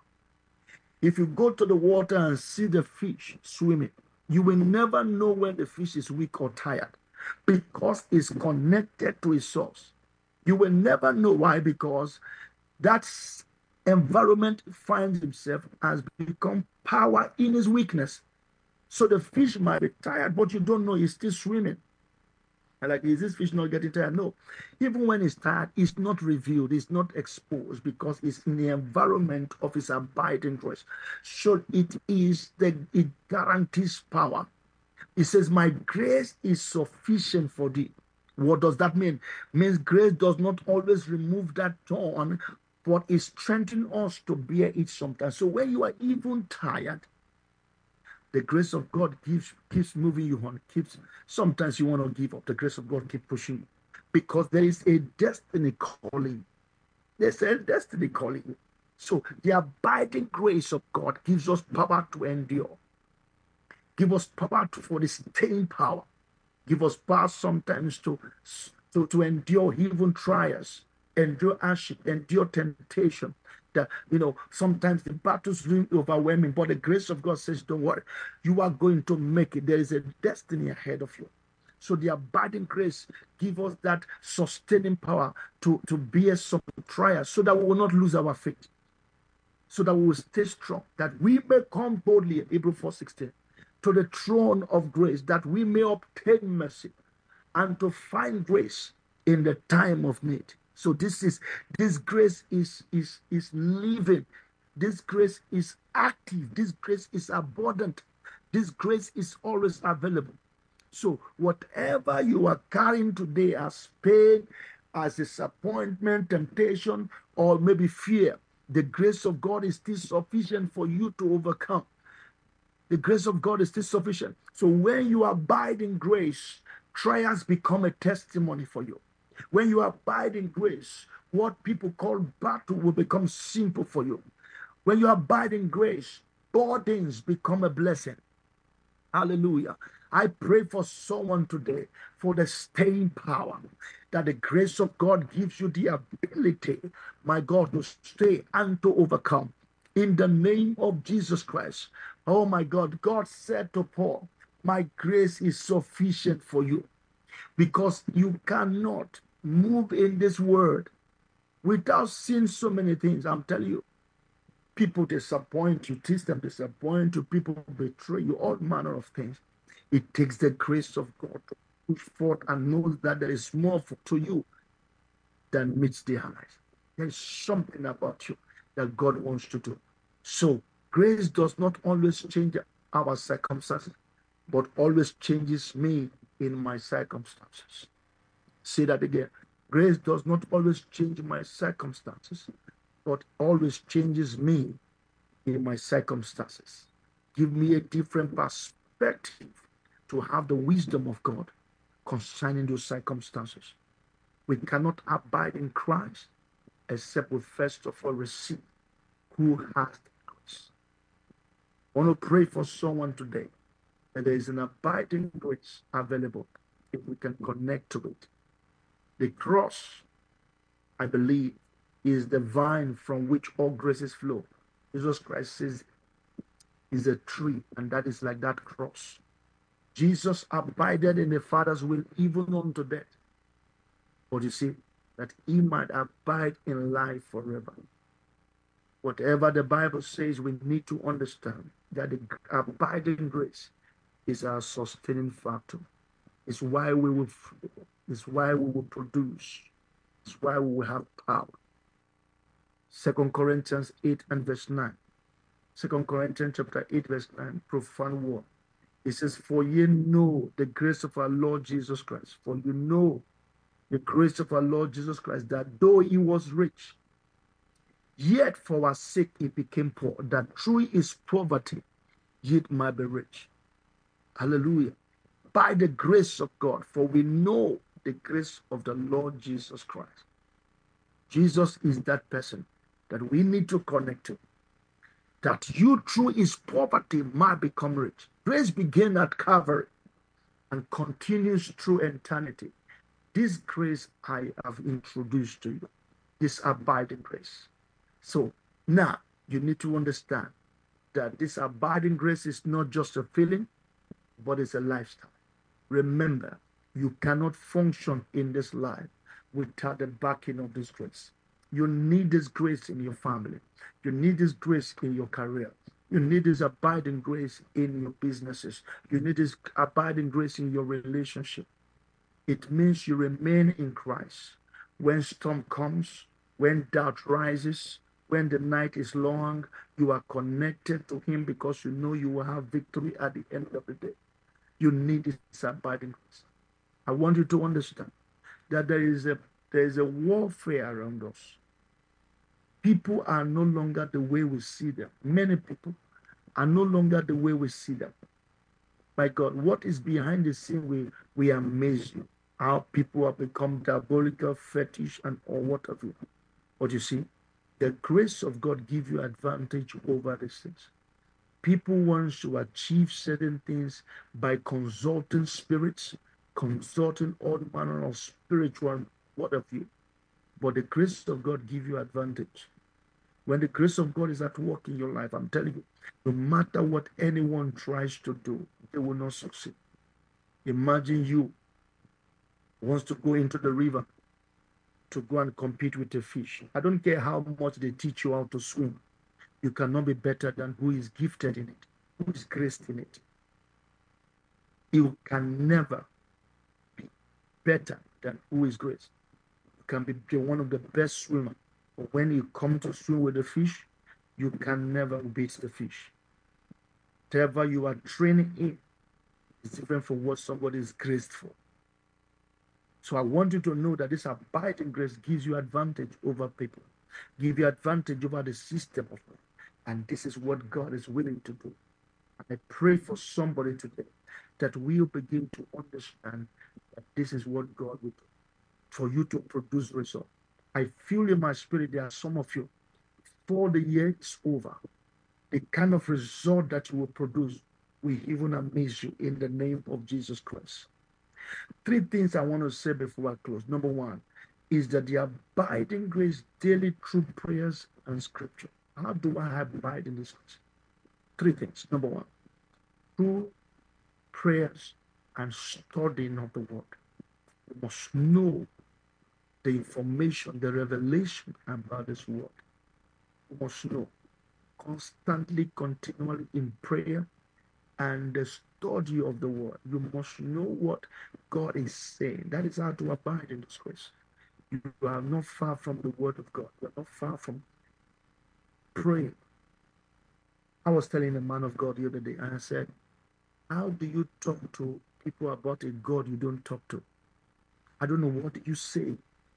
If you go to the water and see the fish swimming, you will never know when the fish is weak or tired, because it's connected to its source. You will never know why, because that environment finds himself has become power in his weakness. So the fish might be tired, but you don't know he's still swimming. And like, is this fish not getting tired? No. Even when he's tired, it's not revealed, it's not exposed, because it's in the environment of his abiding grace. So it is that it guarantees power. It says, my grace is sufficient for thee. What does that mean? It means grace does not always remove that thorn, but it strengthens us to bear it sometimes. So when you are even tired, the grace of God keeps keeps moving you on. Keeps sometimes you want to give up. The grace of God keeps pushing you, because there is a destiny calling. There's a destiny calling. So the abiding grace of God gives us power to endure. Give us power to, for the staying power. Give us power sometimes to, to, to endure even trials, endure hardship, endure temptation. That, you know, sometimes the battles seem overwhelming, but the grace of God says, don't worry, you are going to make it. There is a destiny ahead of you. So the abiding grace gives us that sustaining power to, to bear some trials, so that we will not lose our faith, so that we will stay strong, that we may come boldly, Hebrews four sixteen, to the throne of grace, that we may obtain mercy and to find grace in the time of need. So this is this grace is is is living. This grace is active. This grace is abundant. This grace is always available. So whatever you are carrying today as pain, as disappointment, temptation, or maybe fear, the grace of God is still sufficient for you to overcome. The grace of God is still sufficient. So when you abide in grace, trials become a testimony for you. When you abide in grace, what people call battle will become simple for you. When you abide in grace, burdens become a blessing. Hallelujah. I pray for someone today for the staying power, that the grace of God gives you the ability, my God, to stay and to overcome. In the name of Jesus Christ. Oh my God, God said to Paul, my grace is sufficient for you, because you cannot move in this world without seeing so many things. I'm telling you, people disappoint you, system disappoint you, people betray you, all manner of things. It takes the grace of God to push forth and know that there is more for, to you than meets the eyes. There's something about you that God wants to do. So grace does not always change our circumstances, but always changes me in my circumstances. Say that again. Grace does not always change my circumstances, but always changes me in my circumstances. Give me a different perspective to have the wisdom of God concerning those circumstances. We cannot abide in Christ except we first of all receive who has the grace. I want to pray for someone today that there is an abiding grace available if we can connect to it. The cross, I believe, is the vine from which all graces flow. Jesus Christ says is a tree, and that is like that cross. Jesus abided in the Father's will even unto death. But you see, that he might abide in life forever. Whatever the Bible says, we need to understand that the abiding grace is our sustaining factor. It's why we will, it's why we will produce. It's why we will have power. Second Corinthians eight and verse nine. Second Corinthians chapter eight, verse nine, profound word. It says, for ye know the grace of our Lord Jesus Christ. For you know the grace of our Lord Jesus Christ, that though he was rich, yet for our sake he became poor, that through his poverty ye might be rich. Hallelujah. By the grace of God, for we know the grace of the Lord Jesus Christ. Jesus is that person that we need to connect to, that you through his poverty might become rich. Grace began at Calvary and continues through eternity. This grace I have introduced to you, this abiding grace. So now you need to understand that this abiding grace is not just a feeling, but it's a lifestyle. Remember, you cannot function in this life without the backing of this grace. You need this grace in your family. You need this grace in your career. You need this abiding grace in your businesses. You need this abiding grace in your relationship. It means you remain in Christ. When storm comes, when doubt rises, when the night is long, you are connected to him because you know you will have victory at the end of the day. You need this abiding grace. I want you to understand that there is a there is a warfare around us. People are no longer the way we see them. Many people are no longer the way we see them. My God, what is behind the scene? We we amaze you. How people have become diabolical, fetish, and or what have you. But you see, the grace of God gives you advantage over these things. People want to achieve certain things by consulting spirits, consulting all manner of spiritual what have you. But the grace of God gives you advantage. When the grace of God is at work in your life, I'm telling you, no matter what anyone tries to do, they will not succeed. Imagine you wants to go into the river to go and compete with a fish. I don't care how much they teach you how to swim. You cannot be better than who is gifted in it, who is graced in it. You can never be better than who is graced. You can be one of the best swimmers. But when you come to swim with the fish, you can never beat the fish. Whatever you are training in is different from what somebody is graced for. So I want you to know that this abiding grace gives you advantage over people, give you advantage over the system of God. And this is what God is willing to do. And I pray for somebody today that we'll begin to understand that this is what God will do for you to produce results. I feel in my spirit there are some of you, before the year is over, the kind of result that you will produce will even amaze you in the name of Jesus Christ. Three things I want to say before I close. Number one is that the abiding grace daily through prayers and scripture. How do I abide in this grace? Three things. Number one, through prayers and studying of the word. You must know the information, the revelation about this word. You must know constantly, continually in prayer and the study of the word. You must know what God is saying. That is how to abide in this grace. You are not far from the word of God. You are not far from praying. I was telling a man of God the other day, and I said, how do you talk to people about a God you don't talk to? I don't know. What do you say?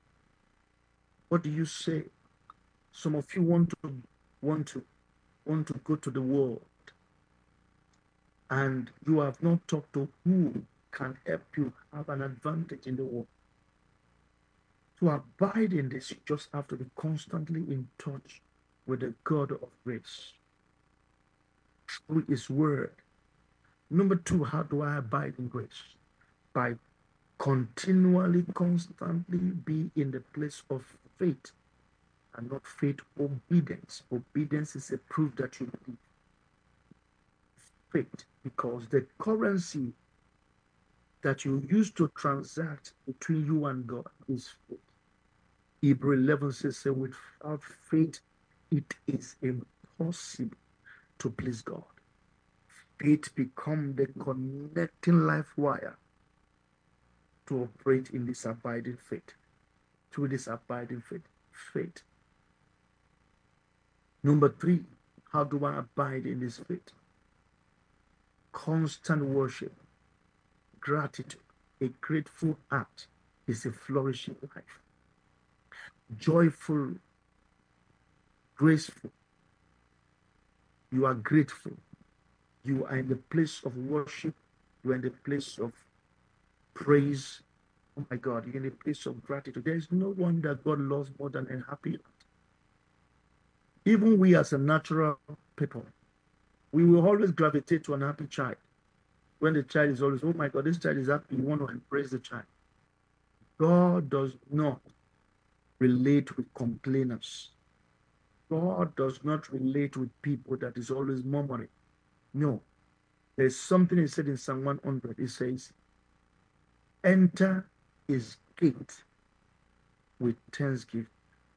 What do you say? Some of you want to want to want to go to the world, and you have not talked to who can help you have an advantage in the world. To abide in this, you just have to be constantly in touch with the God of grace through his word. Number two, how do I abide in grace? By continually, constantly be in the place of faith and not faith, obedience. Obedience is a proof that you believe. Faith, because the currency that you use to transact between you and God is faith. Hebrew eleven says, so without faith, it is impossible to please God. Faith become the connecting life wire to operate in this abiding faith. Through this abiding faith. Faith. Number three, how do I abide in this faith? Constant worship, gratitude, a grateful heart is a flourishing life. Joyful, graceful. You are grateful. You are in the place of worship. You are in the place of praise. Oh my God, you're in a place of gratitude. There is no one that God loves more than a happy heart. Even we as a natural people, we will always gravitate to an happy child. When the child is always, oh my God, this child is happy, you want to embrace the child. God does not relate with complainers. God does not relate with people that is always murmuring. No. There's something he said in Psalm one hundred. It says, enter his gate with thanksgiving.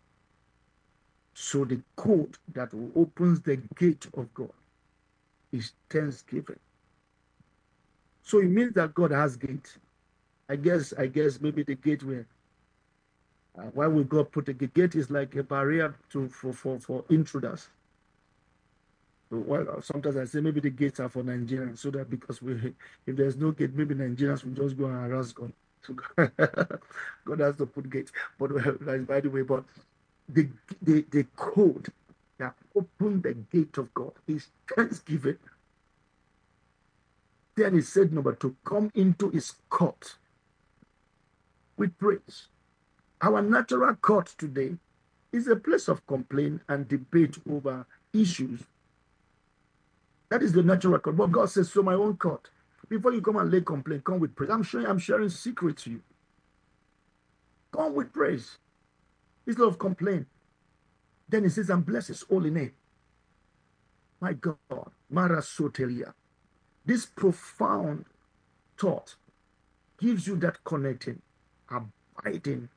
So the code that opens the gate of God is thanksgiving. So it means that God has gate. I guess, I guess maybe the gate where uh, why would God put a gate? Gate is like a barrier to for for, for intruders. So, well, sometimes I say maybe the gates are for Nigerians, so that because we, if there's no gate, maybe Nigerians will just go and harass God. So God has to put gates. But well, by the way, but the the the code that opened the gate of God is thanksgiving. Then he said, number two, come into his court with praise. Our natural court today is a place of complaint and debate over issues. That is the natural court. But God says, so my own court. Before you come and lay complaint, come with praise. I'm sharing, I'm sharing secret to you. Come with praise instead of complaint. Then he says, and bless his holy name. My God, Mara Sotelia. This profound thought gives you that connecting, abiding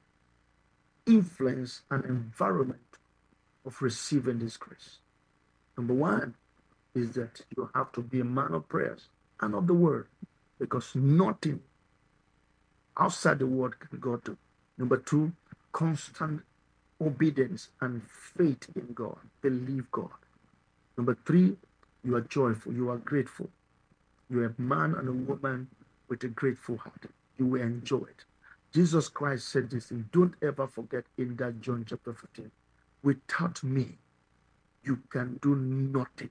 influence and environment of receiving this grace. Number one is that you have to be a man of prayers and of the word, because nothing outside the word can God do. Number two, constant obedience and faith in God. Believe God. Number three, you are joyful. You are grateful. You are a man and a woman with a grateful heart. You will enjoy it. Jesus Christ said this, and don't ever forget in that John chapter fifteen, without me, you can do nothing.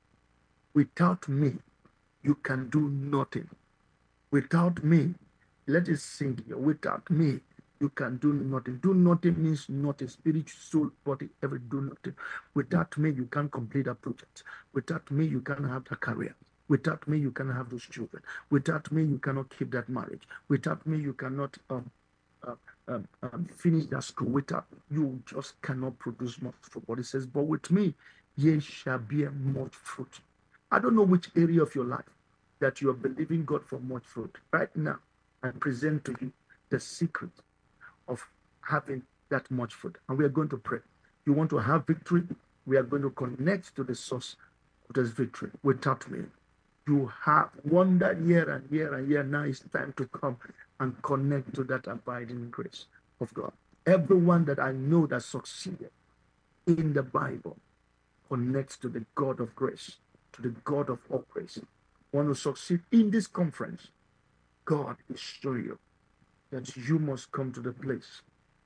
Without me, you can do nothing. Without me, let it sink here. Without me, you can do nothing. Do nothing means nothing. Spirit, soul, body, every do nothing. Without me, you can't complete a project. Without me, you can't have a career. Without me, you cannot have those children. Without me, you cannot keep that marriage. Without me, you cannot um, uh, um, um, finish that school. Without you, just cannot produce much fruit. But it says, but with me, ye shall bear much fruit. I don't know which area of your life that you are believing God for much fruit. Right now, I present to you the secret of having that much fruit. And we are going to pray. You want to have victory? We are going to connect to the source of this victory. Without me, you have wandered year and year and year. Now it's time to come and connect to that abiding grace of God. Everyone that I know that succeeded in the Bible connects to the God of grace, to the God of all grace. Want to succeed in this conference, God is showing you that you must come to the place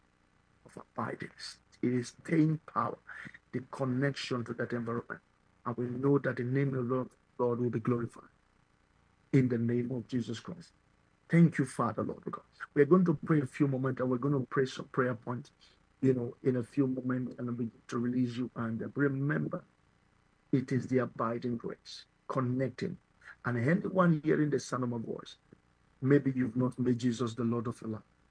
of abiding. It is staying power, the connection to that environment. And we know that the name of the Lord God will be glorified in the name of Jesus Christ. Thank you, Father, Lord God. We're going to pray a few moments, and we're going to pray some prayer points, you know, in a few moments, and I'm to release you. And remember, it is the abiding grace, connecting. And anyone hearing the sound of my voice, maybe you've not made Jesus the Lord of your life.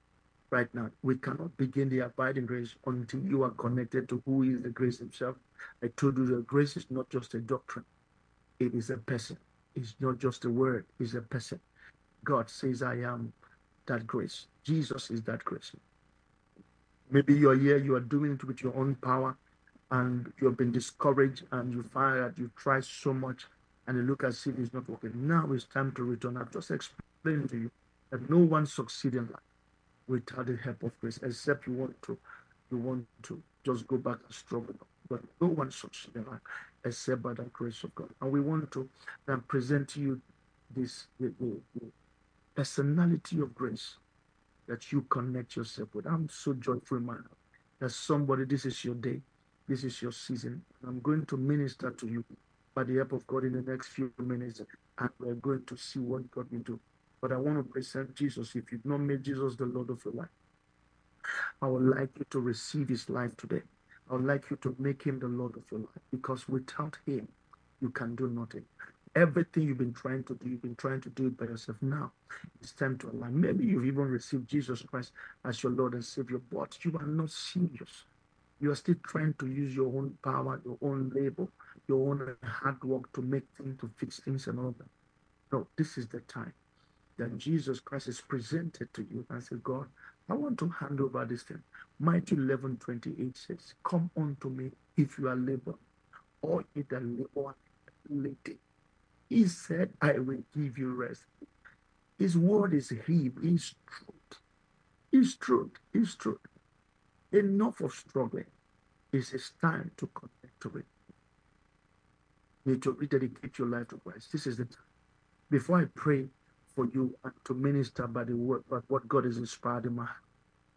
right now. We cannot begin the abiding grace until you are connected to who is the grace himself. I told you that grace is not just a doctrine, it is a person. It's not just a word, it's a person. God says, I am that grace. Jesus is that grace. Maybe you're here, you are doing it with your own power, and you've been discouraged, and you find that you tried so much, and you look as if it's not working. Now it's time to return. I've just explained to you that no one succeeds in life without the help of grace, except you want to, you want to just go back and struggle. But no one succeeds in life except by the grace of God. And we want to then present to you this the, the, the personality of grace that you connect yourself with. I'm so joyful in my heart that somebody, this is your day, this is your season. I'm going to minister to you by the help of God in the next few minutes, and we're going to see what God will do. But I want to present Jesus. If you've not made Jesus the Lord of your life, I would like you to receive his life today. I would like you to make him the Lord of your life, because without him, you can do nothing. Everything you've been trying to do, you've been trying to do it by yourself. Now it's time to align. Maybe you've even received Jesus Christ as your Lord and Savior, but you are not serious. You are still trying to use your own power, your own labor, your own hard work to make things, to fix things and all that. No, this is the time that Jesus Christ is presented to you and say, God, I want to hand over this thing. Matthew eleven twenty-eight says, come unto me if you are labor, or if the labor laden. He said, I will give you rest. His word is him, his truth. His truth, his truth. Enough of struggling. It is time to connect to it. You need to rededicate your life to Christ. This is the time. Before I pray for you and to minister by the word, but what God has inspired in my heart,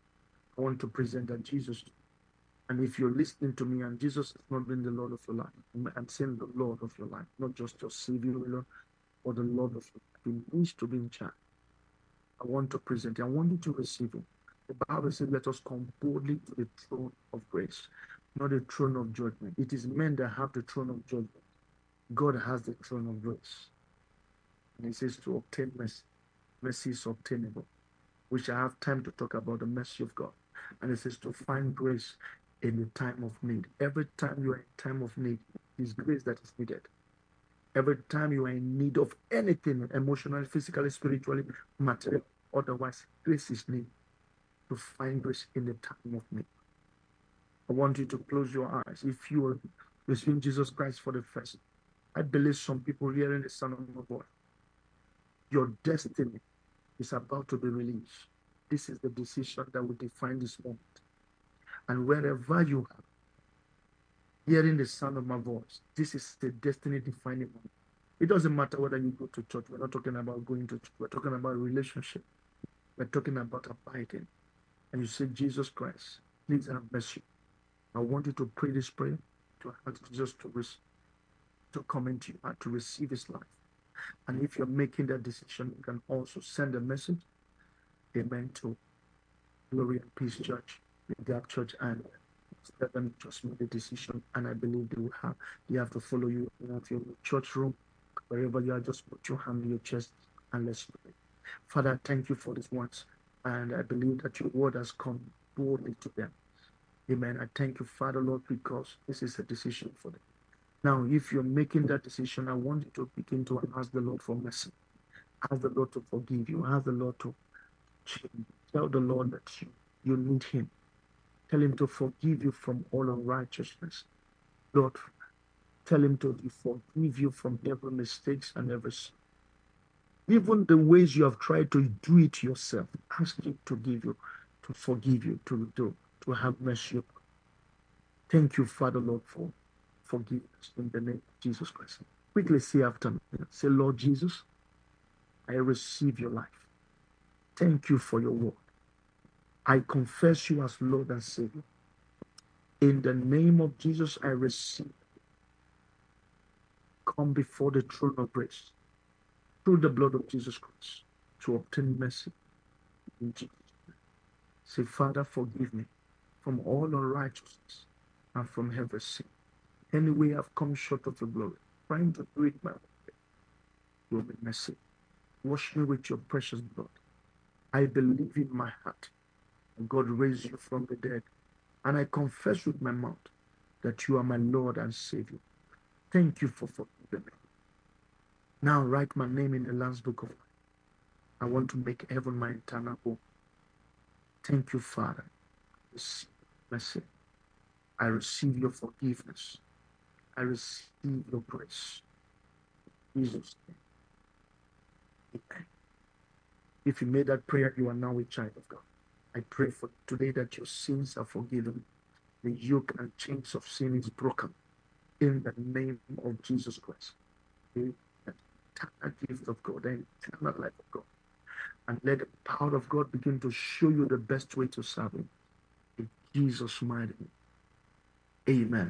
I want to present that Jesus. And if you're listening to me and Jesus has not been the Lord of your life, I'm saying the Lord of your life, not just your Savior alone, or the Lord of your life. He needs to be in charge. I want to present it. I want you to receive it. The Bible says, let us come boldly to the throne of grace, not the throne of judgment. It is men that have the throne of judgment. God has the throne of grace. And he says to obtain mercy. Mercy is obtainable. We shall have time to talk about the mercy of God. And it says to find grace in the time of need. Every time you are in time of need, it is grace that is needed. Every time you are in need of anything, emotionally, physically, spiritually, materially, otherwise, grace is needed to find grace in the time of need. I want you to close your eyes. If you are receiving Jesus Christ for the first time, I believe some people hearing the sound of my voice, your destiny is about to be released. This is the decision that will define this moment. And wherever you are hearing the sound of my voice, this is the destiny defining moment. It doesn't matter whether you go to church. We're not talking about going to church. We're talking about relationship. We're talking about abiding. And you say, Jesus Christ, please have mercy. I want you to pray this prayer to ask Jesus to, to come into you and to receive his life. And if you're making that decision, you can also send a message, amen, to Glory and Peace Church, the Gap Church, and let them just make the decision. And I believe they will have, they have to follow you in your church room, wherever you are. Just put your hand on your chest and let's pray. Father, thank you for this once. And I believe that your word has come boldly to them. Amen. I thank you, Father, Lord, because this is a decision for them. Now, if you're making that decision, I want you to begin to ask the Lord for mercy. Ask the Lord to forgive you. Ask the Lord to change. Tell the Lord that you, you need him. Tell him to forgive you from all unrighteousness. Lord, tell him to forgive you from every mistakes and every sin. Even the ways you have tried to do it yourself, ask him to give you, to forgive you, to, to, to have mercy. Thank you, Father, Lord, for forgiveness in the name of Jesus Christ. Quickly say after me. Say, Lord Jesus, I receive your life. Thank you for your word. I confess you as Lord and Savior. In the name of Jesus, I receive. Come before the throne of grace through the blood of Jesus Christ to obtain mercy. In Jesus' name. Say, Father, forgive me from all unrighteousness and from every sin. Any way I've come short of your glory, trying to do it my way, you will be mercy. Wash me with your precious blood. I believe in my heart and God raised you from the dead. And I confess with my mouth that you are my Lord and Savior. Thank you for forgiving me. Now write my name in the Lamb's Book of Life. I want to make heaven my eternal home. Thank you, Father. Receive mercy. I receive your forgiveness. I receive your grace. In Jesus' name. Amen. If you made that prayer, you are now a child of God. I pray for today that your sins are forgiven. The yoke and chains of sin is broken in the name of Jesus Christ. The eternal gift of God, the eternal life of God. And let the power of God begin to show you the best way to serve Him. In Jesus' mighty name. Amen.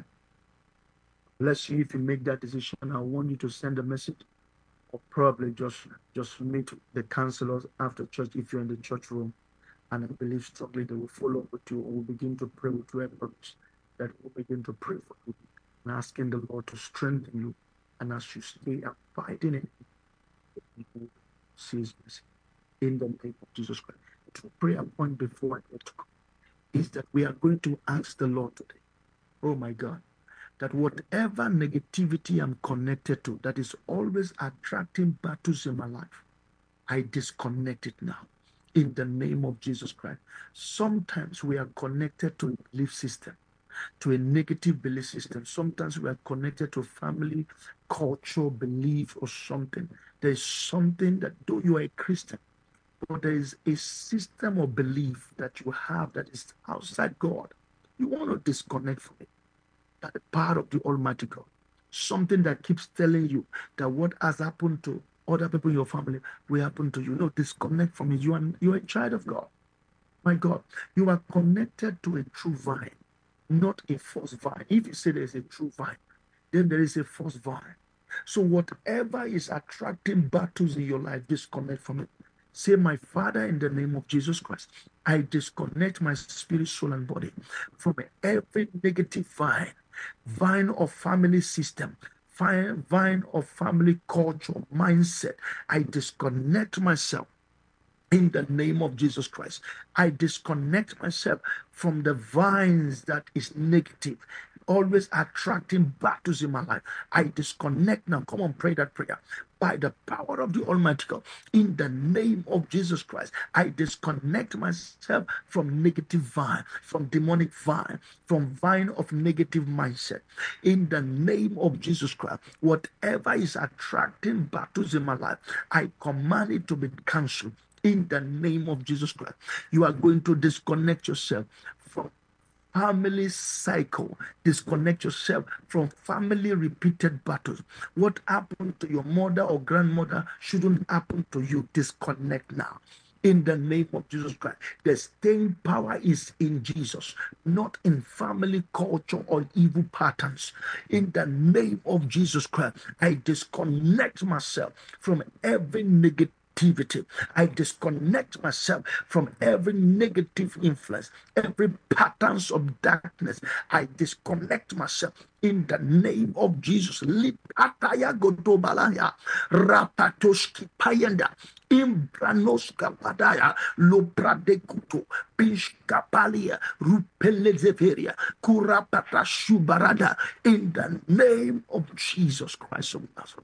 Bless you if you make that decision. I want you to send a message or probably just, just meet the counselors after church if you're in the church room. And I believe strongly they will follow up with you or will begin to pray with you efforts that will begin to pray for you and asking the Lord to strengthen you. And as you stay abiding in Him, you will see His mercy in the name of Jesus Christ. To prayer point before I let go is that we are going to ask the Lord today, oh my God, that whatever negativity I'm connected to that is always attracting battles in my life, I disconnect it now in the name of Jesus Christ. Sometimes we are connected to a belief system, to a negative belief system. Sometimes we are connected to family, culture, belief, or something. There is something that, though you are a Christian, but there is a system of belief that you have that is outside God. You want to disconnect from it. That is part of the Almighty God. Something that keeps telling you that what has happened to other people in your family will happen to you. No, disconnect from it. You are, you are a child of God. My God, you are connected to a true vine, not a false vine. If you say there is a true vine, then there is a false vine. So whatever is attracting battles in your life, disconnect from it. Say, my Father, in the name of Jesus Christ, I disconnect my spirit, soul, and body from every negative vine, vine of family system, vine, vine of family culture, mindset. I disconnect myself in the name of Jesus Christ. I disconnect myself from the vines that is negative, always attracting battles in my life. I disconnect now. Come on, pray that prayer. By the power of the Almighty God, in the name of Jesus Christ, I disconnect myself from negative vine, from demonic vine, from vine of negative mindset. In the name of Jesus Christ, whatever is attracting battles in my life, I command it to be cancelled. In the name of Jesus Christ, you are going to disconnect yourself from family cycle. Disconnect yourself from family repeated battles. What happened to your mother or grandmother shouldn't happen to you. Disconnect now. In the name of Jesus Christ, the staying power is in Jesus, not in family culture or evil patterns. In the name of Jesus Christ, I disconnect myself from every negative activity. I disconnect myself from every negative influence, every patterns of darkness. I disconnect myself in the name of Jesus. Lipataya godobalaya, rapatoski payanda, imbranoska padaya, lopradekuto, pishkapalia, rupelezeveria, kurapata shubarada, in the name of Jesus Christ of Nazareth.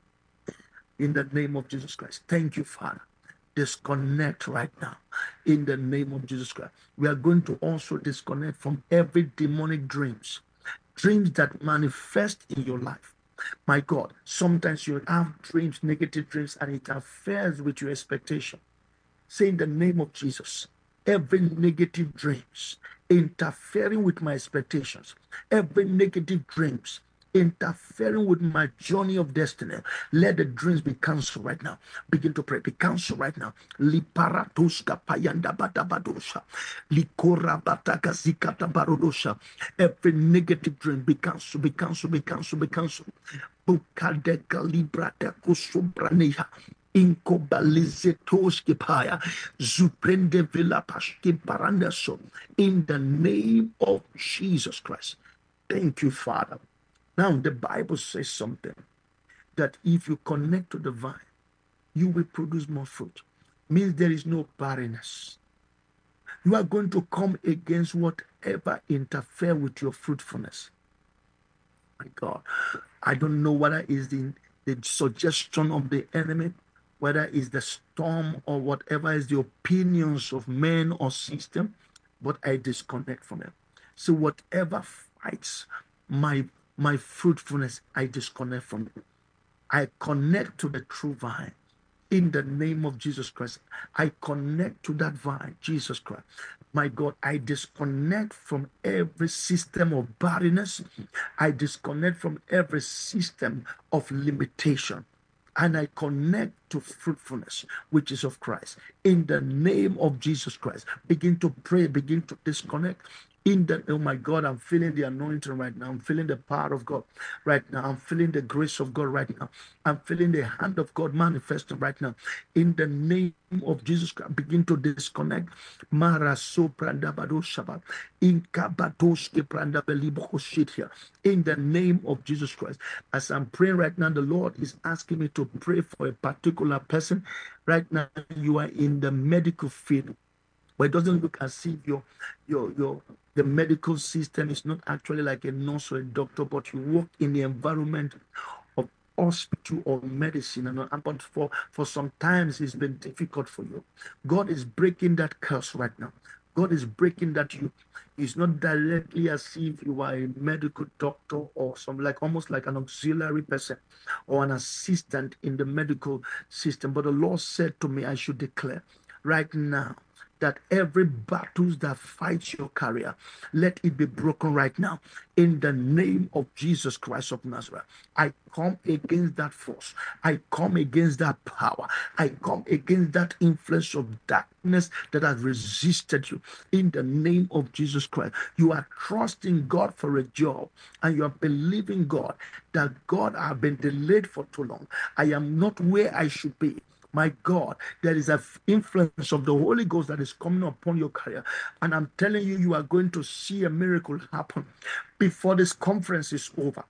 In the name of Jesus Christ. Thank you, Father. Disconnect right now. In the name of Jesus Christ. We are going to also disconnect from every demonic dreams. Dreams that manifest in your life. My God, sometimes you have dreams, negative dreams, and it interferes with your expectation. Say in the name of Jesus, every negative dreams interfering with my expectations, every negative dreams interfering with my journey of destiny, let the dreams be cancelled right now. Begin to pray. Be cancelled right now. Liparatoska payanda batabadosha. Likora bataka zikata barodosha. Every negative dream be cancelled, be cancelled, be cancelled, be cancelled. Bukadeka librata kusubraneha. Inkobalizetoskipaya, Zuprende Villapashki Parandaso, in the name of Jesus Christ. Thank you, Father. Now, the Bible says something that if you connect to the vine, you will produce more fruit. Means there is no barrenness. You are going to come against whatever interfere with your fruitfulness. My God, I don't know whether it's the, the suggestion of the enemy, whether it's the storm or whatever is the opinions of men or system, but I disconnect from it. So whatever fights my my fruitfulness, I disconnect from it. I connect to the true vine. In the name of Jesus Christ, I connect to that vine, Jesus Christ. My God, I disconnect from every system of barrenness. I disconnect from every system of limitation. And I connect to fruitfulness, which is of Christ. In the name of Jesus Christ, begin to pray, begin to disconnect. In the, oh my God, I'm feeling the anointing right now. I'm feeling the power of God right now. I'm feeling the grace of God right now. I'm feeling the hand of God manifesting right now. In the name of Jesus Christ, begin to disconnect. Mara so pranda bado shaba. Inkabadoshke pranda belibo shit here. In the name of Jesus Christ. As I'm praying right now, the Lord is asking me to pray for a particular person. Right now, you are in the medical field. But it doesn't look as if your your your the medical system is not actually like a nurse or a doctor, but you work in the environment of hospital or medicine, and but for for sometimes it's been difficult for you. God is breaking that curse right now. God is breaking that you. It's not directly as if you are a medical doctor or some like almost like an auxiliary person or an assistant in the medical system. But the Lord said to me, I should declare right now that every battles that fights your career, let it be broken right now. In the name of Jesus Christ of Nazareth, I come against that force. I come against that power. I come against that influence of darkness that has resisted you. In the name of Jesus Christ, you are trusting God for a job and you are believing God that God, I have been delayed for too long. I am not where I should be. My God, there is an influence of the Holy Ghost that is coming upon your career. And I'm telling you, you are going to see a miracle happen before this conference is over.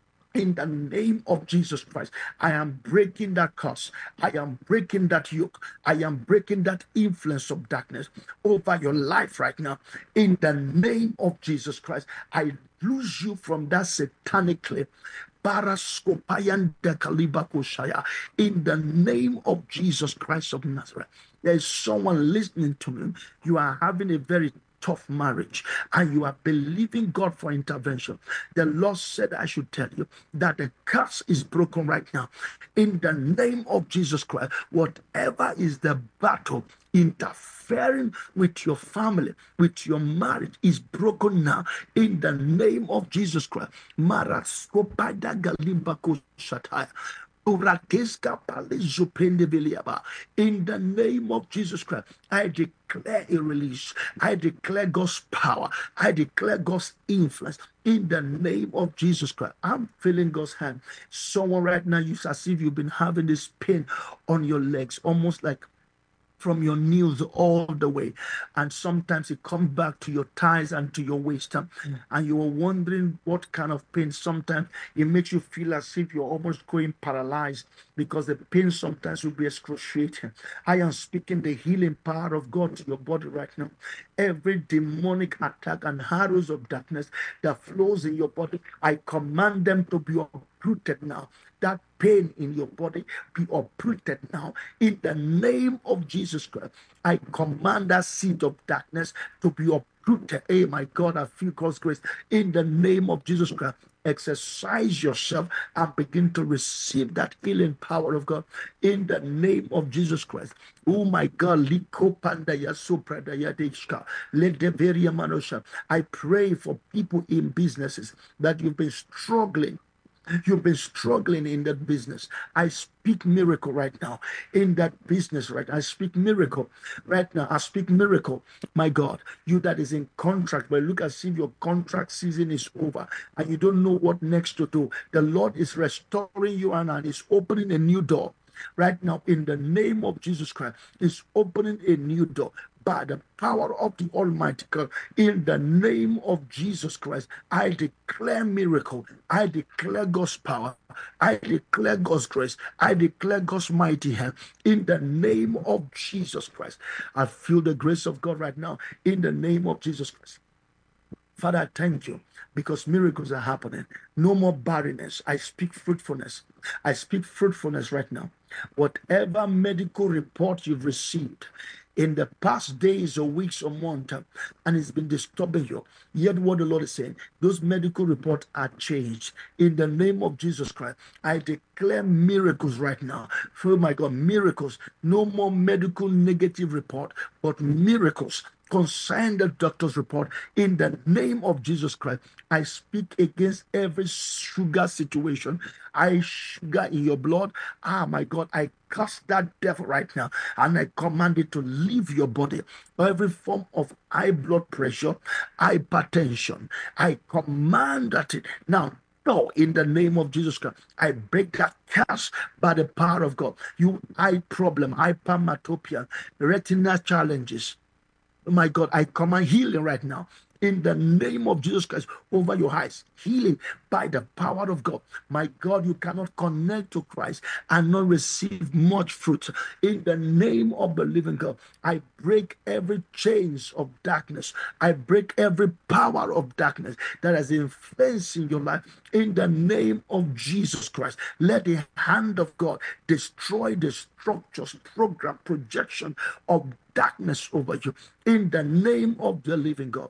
In the name of Jesus Christ, I am breaking that curse. I am breaking that yoke. I am breaking that influence of darkness over your life right now. In the name of Jesus Christ, I lose you from that satanic clip. In the name of Jesus Christ of Nazareth, there is someone listening to me. You are having a very tough marriage and you are believing God for intervention. The Lord said I should tell you that the curse is broken right now. In the name of Jesus Christ, whatever is the battle interfering with your family, with your marriage, is broken now. In the name of Jesus Christ. In the name of Jesus Christ, I declare a release. I declare God's power. I declare God's influence. In the name of Jesus Christ, I'm feeling God's hand. Someone right now, you as if you've been having this pain on your legs, almost like from your knees all the way, and sometimes it comes back to your thighs and to your waist, mm. and you are wondering what kind of pain. Sometimes it makes you feel as if you're almost going paralyzed because the pain sometimes will be excruciating. I am speaking the healing power of God to your body right now. Every demonic attack and arrows of darkness that flows in your body, I command them to be uprooted now. That pain in your body be uprooted now. In the name of Jesus Christ, I command that seed of darkness to be uprooted. Hey, my God, I feel God's grace. In the name of Jesus Christ, exercise yourself and begin to receive that healing power of God. In the name of Jesus Christ. Oh, my God. I pray for people in businesses that you've been struggling. You've been struggling in that business. I speak miracle right now in that business, right? I speak miracle right now. I speak miracle, my God. You that is in contract, but look as if your contract season is over and you don't know what next to do. The Lord is restoring you and is opening a new door. right now in the name of Jesus Christ is opening a new door by the power of the Almighty God. In the name of Jesus Christ, I declare miracle. I declare God's power. I declare God's grace. I declare God's mighty hand. In the name of Jesus Christ, I feel the grace of God right now. In the name of Jesus Christ. Father, I thank you because miracles are happening. No more barrenness. I speak fruitfulness. I speak fruitfulness right now. Whatever medical report you've received in the past days or weeks or months, and it's been disturbing you, yet what the Lord is saying, those medical reports are changed. In the name of Jesus Christ, I declare miracles right now. Oh my God, miracles. No more medical negative report, but miracles concerning the doctor's report. In the name of Jesus Christ, I speak against every sugar situation. I sugar in your blood. Ah, my God, I curse that devil right now and I command it to leave your body. Every form of high blood pressure, hypertension, I command that it now. No, in the name of Jesus Christ, I break that curse by the power of God. You eye problem, hypermetropia, retina challenges. Oh my God, I command healing right now in the name of Jesus Christ over your eyes. Healing by the power of God. My God, you cannot connect to Christ and not receive much fruit. In the name of the living God, I break every chains of darkness. I break every power of darkness that has influenced in your life. In the name of Jesus Christ, let the hand of God destroy the structures, program, projection of darkness over you. In the name of the living God.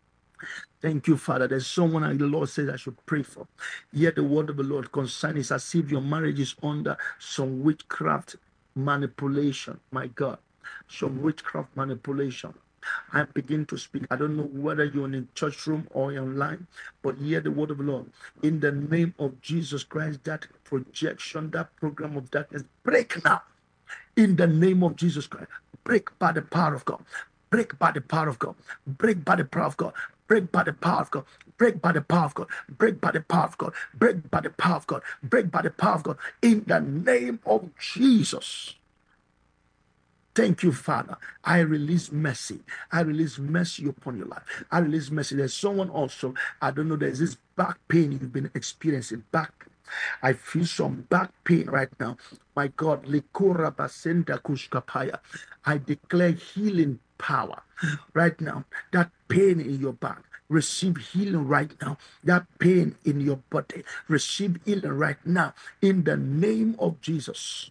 Thank you, Father. There's someone the Lord says I should pray for. Yet the word of the Lord concerns is as if your marriage is under some witchcraft manipulation. My God, some witchcraft manipulation. I begin to speak. I don't know whether you're in a church room or online, but hear the word of the Lord. In the name of Jesus Christ, that projection, that program of darkness, break now. In the name of Jesus Christ, break by the power of God. Break by the power of God. Break by the power of God. Break by the power of God. Break by the power of God. Break by the power of God. Break by the power of God. Break by the power of God. In the name of Jesus. Thank you, Father. I release mercy. I release mercy upon your life. I release mercy. There's someone also, I don't know, there's this back pain you've been experiencing. Back. I feel some back pain right now. My God, Likora Basenda Kushkapaya. I declare healing power right now. That pain in your back, receive healing right now. That pain in your body, receive healing right now. In the name of Jesus.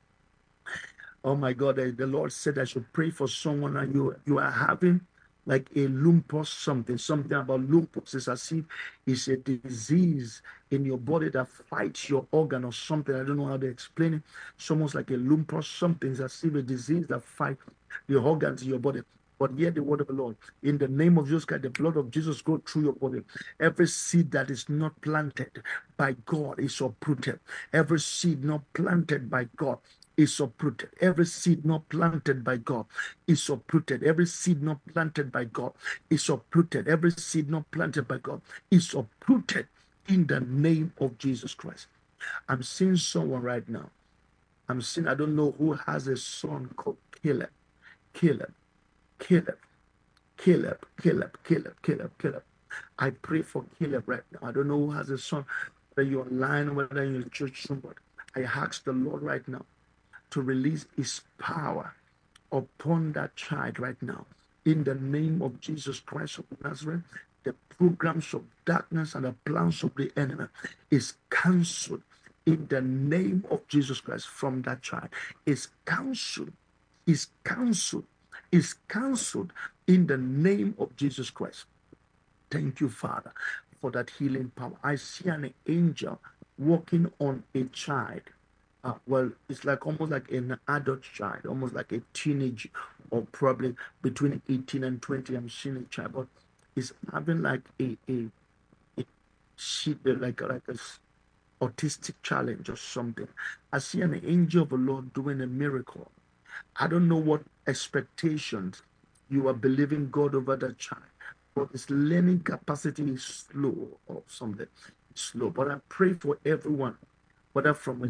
Oh my God, the Lord said I should pray for someone and you, you are having like a lupus something, something about lupus. It's as if it's a disease in your body that fights your organ or something. I don't know how to explain it. It's almost like a lupus something. It's as if a disease that fights the organs in your body. But hear the word of the Lord. In the name of Jesus Christ, the blood of Jesus go through your body. Every seed that is not planted by God is uprooted. Every seed not planted by God is uprooted. Every seed not planted by God is uprooted. Every seed not planted by God is uprooted. Every seed not planted by God is uprooted in the name of Jesus Christ. I'm seeing someone right now. I'm seeing, I don't know who has a son called Caleb. Caleb. Caleb. Caleb. Caleb. Caleb. Caleb. Caleb. I pray for Caleb right now. I don't know who has a son, whether you're online, whether you're in church, somebody. I ask the Lord right now to release his power upon that child right now. In the name of Jesus Christ of Nazareth, the programs of darkness and the plans of the enemy is cancelled. In the name of Jesus Christ from that child is cancelled. Is cancelled. Is cancelled in the name of Jesus Christ. Thank you, Father, for that healing power. I see an angel walking on a child. Uh, well, it's like almost like an adult child, almost like a teenage, or probably between eighteen and twenty. I'm seeing a child, but it's having like a a, a sheep, like like a autistic challenge or something. I see an angel of the Lord doing a miracle. I don't know what expectations you are believing God over that child, but his learning capacity is slow or something. It's slow. But I pray for everyone, whether from a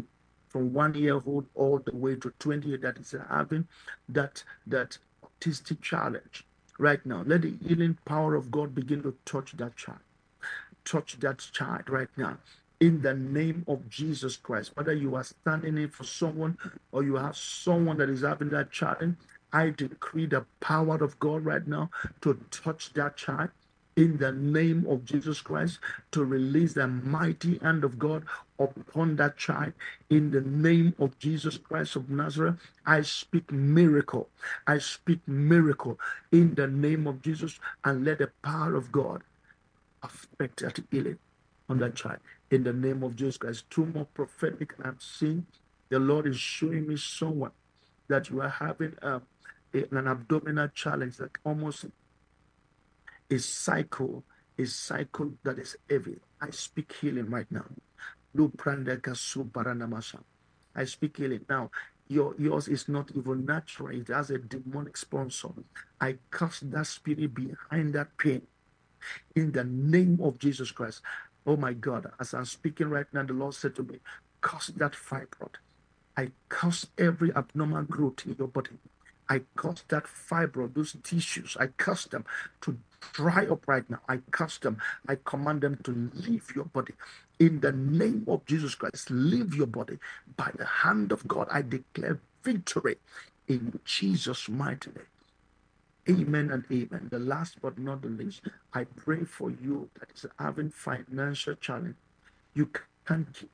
from one year old all the way to twenty years that is having that that autistic challenge. Right now, let the healing power of God begin to touch that child. Touch that child right now. In the name of Jesus Christ, whether you are standing in for someone or you have someone that is having that challenge, I decree the power of God right now to touch that child in the name of Jesus Christ, to release the mighty hand of God upon that child in the name of Jesus Christ of Nazareth. I speak miracle. I speak miracle in the name of Jesus, and let the power of God affect that healing on that child in the name of Jesus Christ. Two more prophetic I'm seeing. The Lord is showing me someone that you are having um, a- an abdominal challenge, like almost a cycle, a cycle that is heavy. I speak healing right now. I speak healing now. Your yours is not even natural, it has a demonic sponsor. I cast that spirit behind that pain in the name of Jesus Christ. Oh my God, as I'm speaking right now, the Lord said to me, curse that fibroid. I curse every abnormal growth in your body. I curse that fibroid, those tissues. I curse them to dry up right now. I curse them. I command them to leave your body. In the name of Jesus Christ, leave your body. By the hand of God, I declare victory in Jesus' mighty name. Amen and amen. The last but not the least, I pray for you that is having financial challenge. You can't keep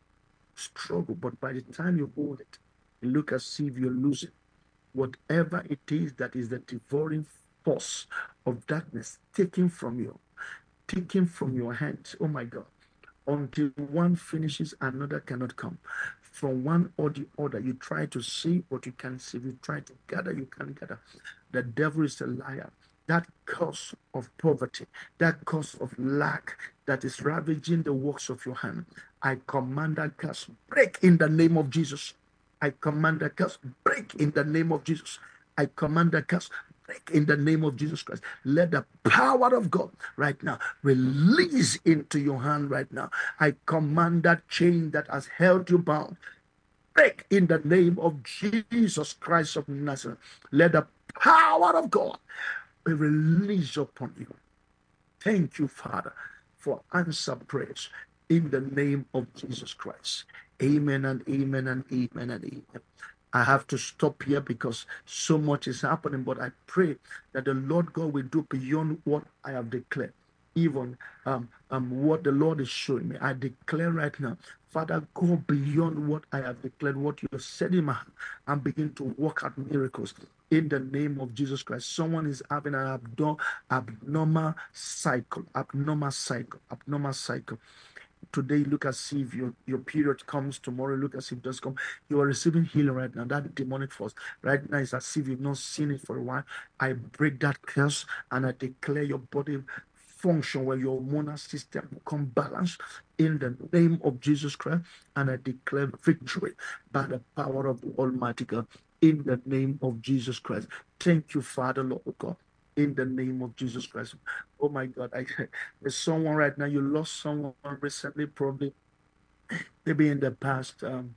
struggle, but by the time you hold it, you look as if you're losing. Whatever it is that is the devouring force of darkness taken from you, taken from your hands. Oh my God. Until one finishes, another cannot come. From one or the other, you try to see what you can see. You try to gather, you can't gather. The devil is a liar. That curse of poverty, that curse of lack that is ravaging the works of your hand, I command that curse break in the name of Jesus. I command that curse break in the name of Jesus. I command that curse break in the name of Jesus Christ. Let the power of God right now release into your hand right now. I command that chain that has held you bound break in the name of Jesus Christ of Nazareth. Let the power of God be released upon you. Thank you, Father, for answer prayers in the name of Jesus Christ. Amen and amen and amen and amen. I have to stop here because so much is happening, but I pray that the Lord God will do beyond what I have declared. Even um, um, what the Lord is showing me, I declare right now, Father, go beyond what I have declared, what you have said in my heart, and begin to work out miracles in the name of Jesus Christ. Someone is having an abdo- abnormal cycle, abnormal cycle, abnormal cycle. Today, look as if your, your period comes. Tomorrow, look as if it does come. You are receiving healing right now. That demonic force right now is as if you've not seen it for a while. I break that curse and I declare your body function where your hormonal system become balanced in the name of Jesus Christ. And I declare victory by the power of the Almighty God in the name of Jesus Christ. Thank you, Father, Lord God, in the name of Jesus Christ. Oh my God, I, there's someone right now, you lost someone recently, probably maybe in the past um,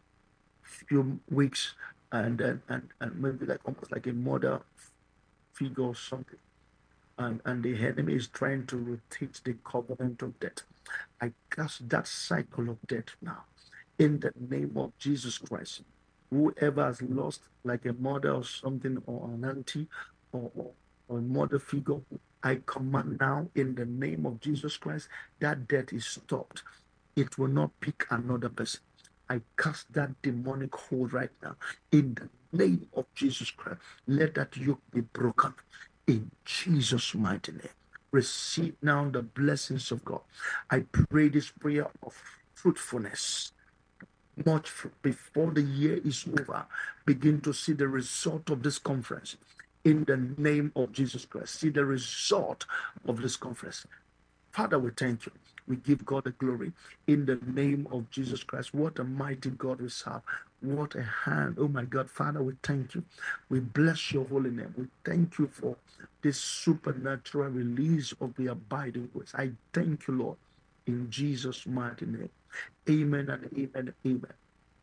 few weeks, and, and and and maybe like almost like a mother figure or something. And, and the enemy is trying to rotate the covenant of death. I cast that cycle of death now in the name of Jesus Christ. Whoever has lost like a mother or something, or an auntie, or, or, or a mother figure, I command now in the name of Jesus Christ that death is stopped. It will not pick another person. I cast that demonic hold right now in the name of Jesus Christ. Let that yoke be broken in Jesus' mighty name. Receive now the blessings of God. I pray this prayer of fruitfulness much before the year is over. Begin to see the result of this conference in the name of Jesus Christ. See the result of this conference. Father, we thank you. We give God the glory in the name of Jesus Christ. What a mighty God we serve. What a hand. Oh my God, Father, we thank you. We bless your holy name. We thank you for this supernatural release of the abiding grace. I thank you, Lord, in Jesus' mighty name. Amen and amen and amen.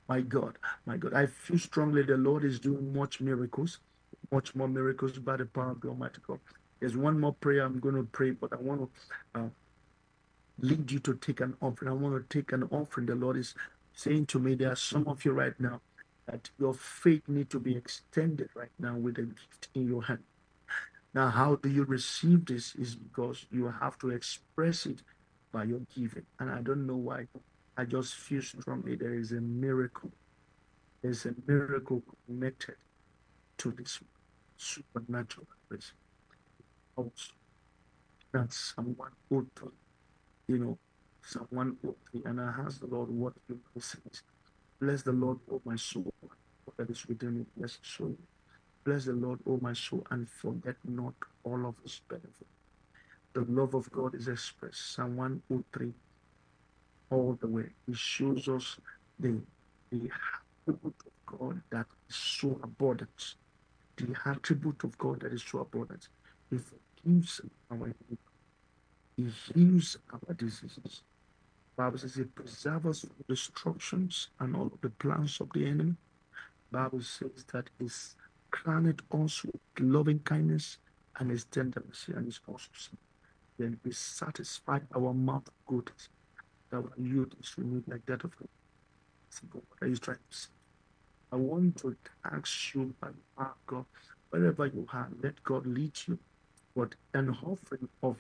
My God, my God. I feel strongly the Lord is doing much miracles, much more miracles by the power of the Almighty God. There's one more prayer I'm going to pray, but I want to uh, lead you to take an offering. I want to take an offering. The Lord is saying to me, there are some of you right now that your faith need to be extended right now with a gift in your hand. Now, how do you receive this? Is because you have to express it by your giving. And I don't know why. I just feel strongly there is a miracle. There's a miracle connected to this supernatural grace. Also, that someone ought to, you know, someone ought to, and I ask the Lord what you say. Bless the Lord, O my soul, that is within me. Bless his soul. Bless the Lord, O my soul, and forget not all of his benefits. The love of God is expressed. Psalm one oh three, all the way. It shows us the, the attribute of God that is so abundant. The attribute of God that is so abundant. He forgives our iniquity. He heals our diseases. Bible says he preserves us from destructions and all of the plans of the enemy. Bible says that he's crowned us with loving kindness and his tender mercy and his also. Then we satisfy our mouth with goodness. Our youth is renewed like that of God. What are you trying to say? I want to ask you, by the power of God, wherever you are, let God lead you. But an offering of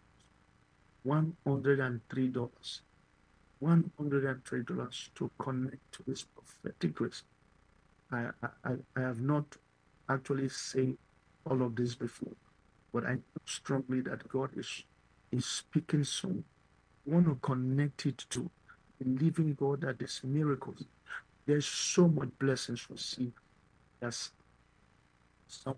one hundred three dollars, one hundred three dollars to connect to this prophetic grace. I, I, I have not actually said all of this before, but I know strongly that God is, is speaking soon. I want to connect it to believing God that there's miracles. There's so much blessings we see. Yes. So,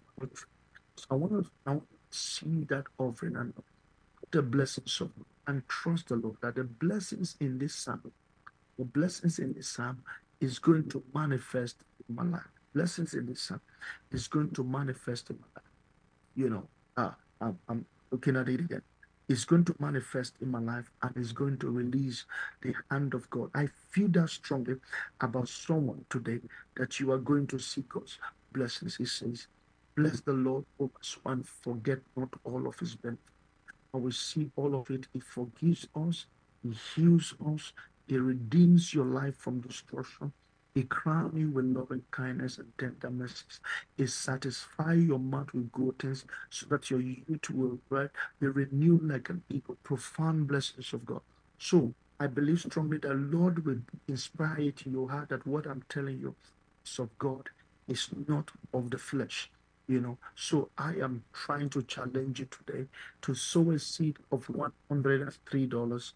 so I want to, I want to see that offering and put the blessings of and trust the Lord that the blessings in this psalm, the blessings in this psalm is going to manifest in my life. Blessings in this psalm is going to manifest in my life. You know, uh, I'm, I'm looking at it again. It's going to manifest in my life and it's going to release the hand of God. I feel that strongly about someone today that you are going to see God's blessings. He says, bless the Lord, O my soul, and forget not all of his benefits. I will see all of it. He forgives us, he heals us, he redeems your life from destruction. He crowns you with loving kindness and tender mercies. He satisfies your mouth with good things so that your youth will right, be renewed like an eagle. Profound blessings of God. So I believe strongly that Lord will inspire it in your heart that what I'm telling you is of God, is not of the flesh. You know, so I am trying to challenge you today to sow a seed of one hundred three dollars,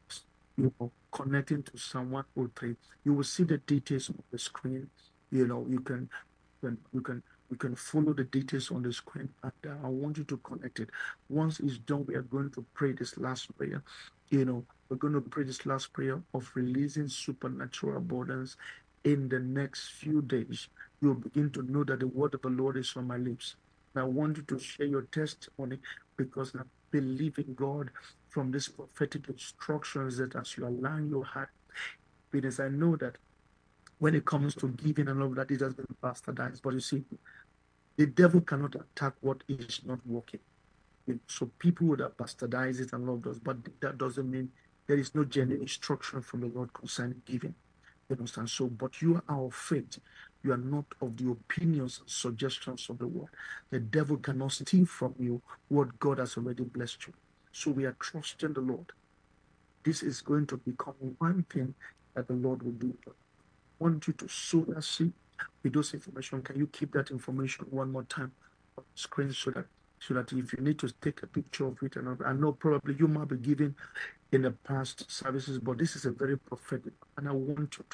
you know, connecting to Psalm one oh three. You will see the details on the screen. You know, you can, you can, you can, you can follow the details on the screen. And uh, I want you to connect it. Once it's done, we are going to pray this last prayer. You know, we're going to pray this last prayer of releasing supernatural abundance in the next few days. You'll begin to know that the word of the Lord is on my lips. And I want you to share your testimony because I'm believing God from these prophetic instructions that as you align your heart, because I know that when it comes to giving and all of that, it has been bastardized. But you see, the devil cannot attack what is not working. You know, so people would have bastardized it and loved us, but that doesn't mean there is no genuine instruction from the Lord concerning giving. You understand? So, but you are of faith. You are not of the opinions and suggestions of the world. The devil cannot steal from you what God has already blessed you. So we are trusting the Lord. This is going to become one thing that the Lord will do. I want you to sow that seed with those information. Can you keep that information one more time on the screen so that so that if you need to take a picture of it, and all- I know probably you might be giving in the past services, but this is a very prophetic, and I want you to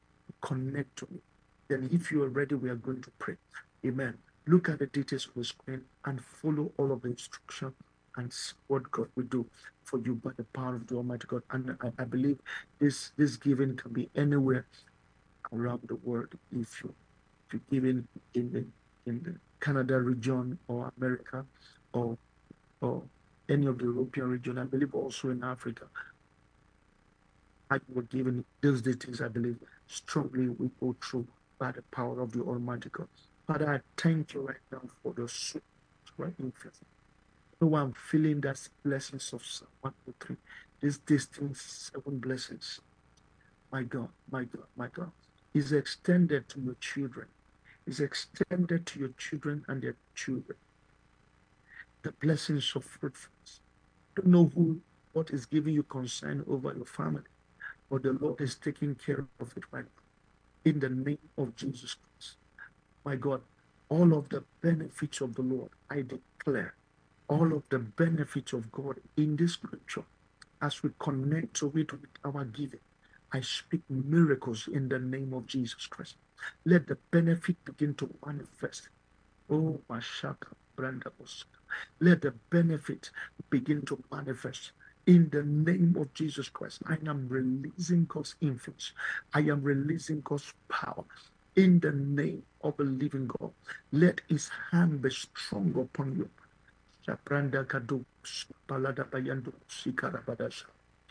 connect to me. Then, if you are ready, we are going to pray. Amen. Look at the details on the screen and follow all of the instruction and see what God will do for you by the power of the Almighty God. And I, I believe this this giving can be anywhere around the world. If you if you give in in the in the Canada region or America or or any of the European region, I believe also in Africa. I were given those things, I believe, strongly we go through by the power of the Almighty God. Father, I thank you right now for the souls right in faith. No, I'm feeling that blessings of Psalm one oh three. These distinct seven blessings. My God, my God, my God. Is extended to your children. Is extended to your children and their children. The blessings of fruitfulness. Don't know who, what is giving you concern over your family, but the Lord is taking care of it right now. In the name of Jesus Christ. My God, all of the benefits of the Lord, I declare, all of the benefits of God in this scripture, as we connect to it with our giving, I speak miracles in the name of Jesus Christ. Let the benefit begin to manifest. Oh, Mashaka, Branda, let the benefit begin to manifest in the name of Jesus Christ. I am releasing God's influence. I am releasing God's power in the name of the living God. Let his hand be strong upon you. Shapranda Kadu, Balada Bayando, Sikarabadasha.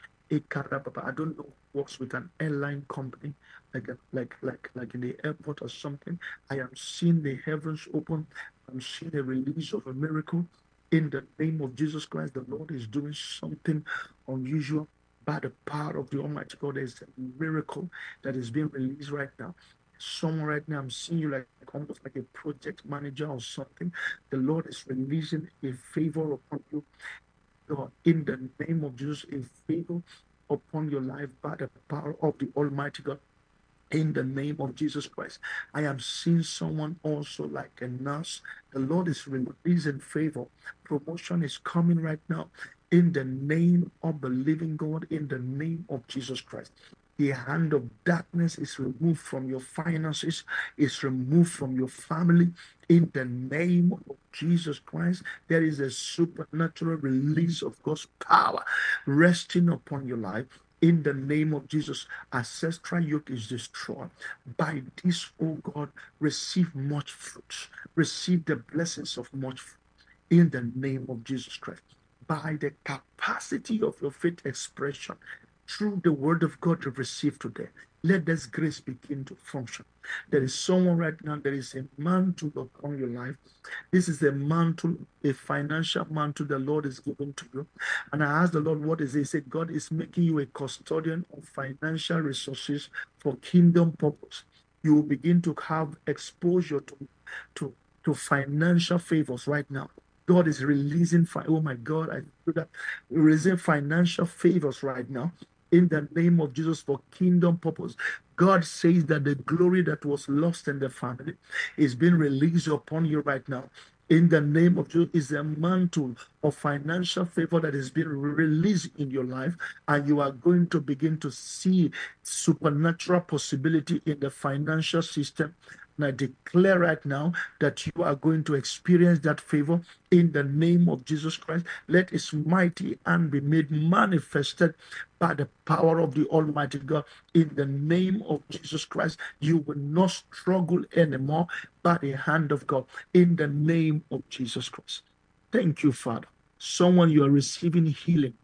I don't know who works with an airline company, like a, like like like in the airport or something. I am seeing the heavens open. I'm seeing a release of a miracle in the name of Jesus Christ. The Lord is doing something unusual by the power of the Almighty God. There's a miracle that is being released right now. Someone right now, I'm seeing you like almost like a project manager or something. The Lord is releasing a favor upon you. God, in the name of Jesus, a favor upon your life by the power of the Almighty God. In the name of Jesus Christ, I am seeing someone also like a nurse. The Lord is releasing favor. Promotion is coming right now. In the name of the living God, in the name of Jesus Christ. The hand of darkness is removed from your finances, is removed from your family. In the name of Jesus Christ, there is a supernatural release of God's power resting upon your life. In the name of Jesus, ancestral yoke is destroyed. By this, oh God, receive much fruit. Receive the blessings of much fruit. In the name of Jesus Christ. By the capacity of your faith expression, through the word of God you've received today, let this grace begin to function. There is someone right now, there is a mantle upon your life. This is a mantle, a financial mantle the Lord is giving to you. And I asked the Lord, what is it? He said, God is making you a custodian of financial resources for kingdom purpose. You will begin to have exposure to, to, to financial favors right now. God is releasing, fi- oh my God, I feel that releasing financial favors right now in the name of Jesus for kingdom purpose. God says that the glory that was lost in the family is being released upon you right now. In the name of Jesus, is a mantle of financial favor that is being released in your life, and you are going to begin to see supernatural possibility in the financial system. And I declare right now that you are going to experience that favor in the name of Jesus Christ. Let his mighty hand be made manifested by the power of the Almighty God. In the name of Jesus Christ, you will not struggle anymore by the hand of God. In the name of Jesus Christ. Thank you, Father. Someone, you are receiving healing.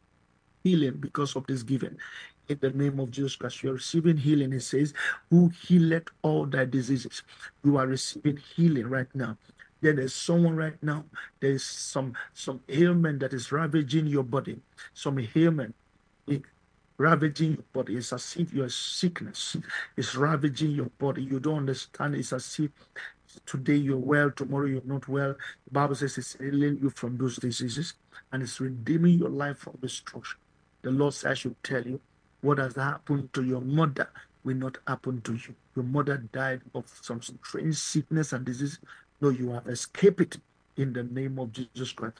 Healing because of this giving. In the name of Jesus Christ, you are receiving healing. It says, who healeth all thy diseases. You are receiving healing right now. There is someone right now, there is some some ailment that is ravaging your body, some ailment eh, ravaging your body. It's as if your sickness is ravaging your body. You don't understand. It's as if today you're well, tomorrow you're not well. The Bible says it's healing you from those diseases and it's redeeming your life from destruction. The Lord says, I should tell you, what has happened to your mother will not happen to you. Your mother died of some strange sickness and disease. No, you have escaped it in the name of Jesus Christ.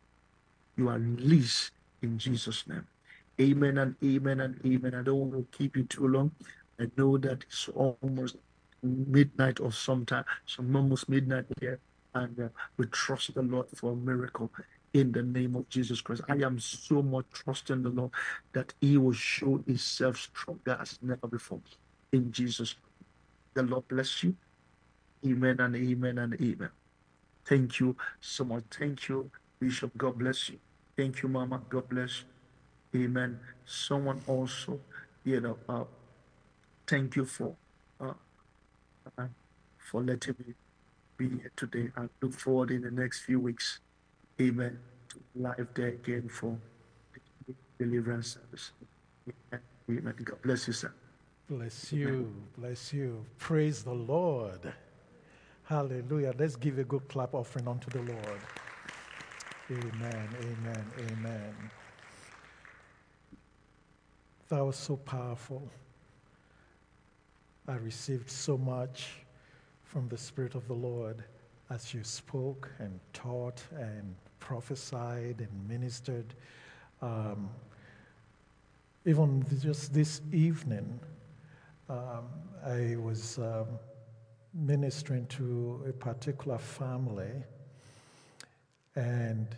You are released in Jesus' name. Amen and amen and amen. I don't want to keep you too long. I know that it's almost midnight or sometime, some almost midnight here. And uh, we trust the Lord for a miracle in the name of Jesus Christ. I am so much trusting the Lord that he will show himself stronger as never before. In Jesus, the Lord bless you. Amen and amen and amen. Thank you so much. Thank you, Bishop. God bless you. Thank you, Mama. God bless you. Amen. Someone also, you know, uh, thank you for uh, uh, for letting me be here today. I look forward in the next few weeks, amen, to live there again for the deliverance service. Amen. Amen. God bless you, sir. Bless you. Bless you. Praise the Lord. Hallelujah. Let's give a good clap offering unto the Lord. Amen. Amen. Amen. That was so powerful. I received so much from the Spirit of the Lord as you spoke and taught and prophesied and ministered. Um, even just this evening, um, I was um, ministering to a particular family, and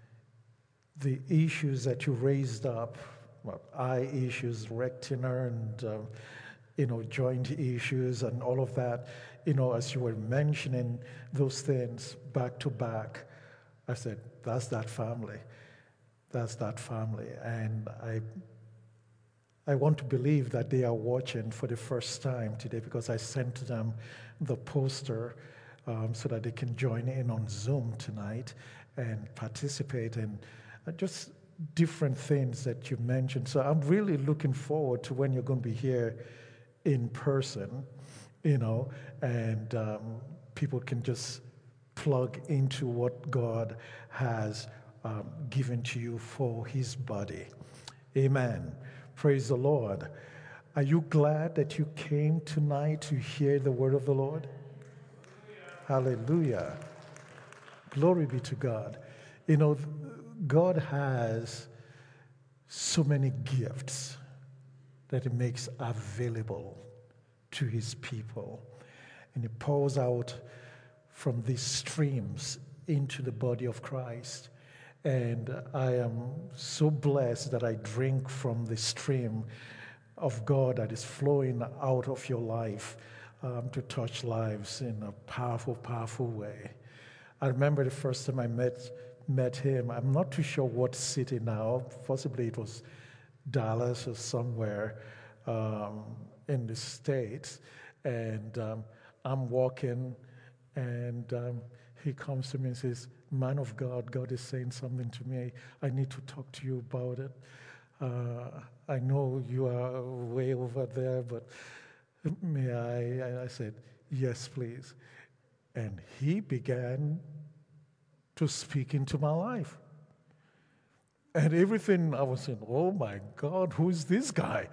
the issues that you raised up, well, eye issues, retina, and uh, you know, joint issues, and all of that. You know, as you were mentioning those things back to back, I said, "That's that family. That's that family." And I, I want to believe that they are watching for the first time today, because I sent them the poster um, so that they can join in on Zoom tonight and participate in uh, just different things that you mentioned. So I'm really looking forward to when you're going to be here in person, you know, and um, people can just plug into what God has um, given to you for his body. Amen. Praise the Lord. Are you glad that you came tonight to hear the word of the Lord? Hallelujah. Hallelujah. Glory be to God. You know, God has so many gifts that he makes available to his people. And he pours out from these streams into the body of Christ. And I am so blessed that I drink from the stream of God that is flowing out of your life um, to touch lives in a powerful, powerful way. I remember the first time I met met him. I'm not too sure what city now. Possibly it was Dallas or somewhere um, in the States. And um, I'm walking, and um, he comes to me and says, "Man of God, God is saying something to me. I need to talk to you about it. Uh, I know you are way over there, but may I?" I said, "Yes, please." And he began to speak into my life. And everything, I was saying, "Oh my God, who is this guy?"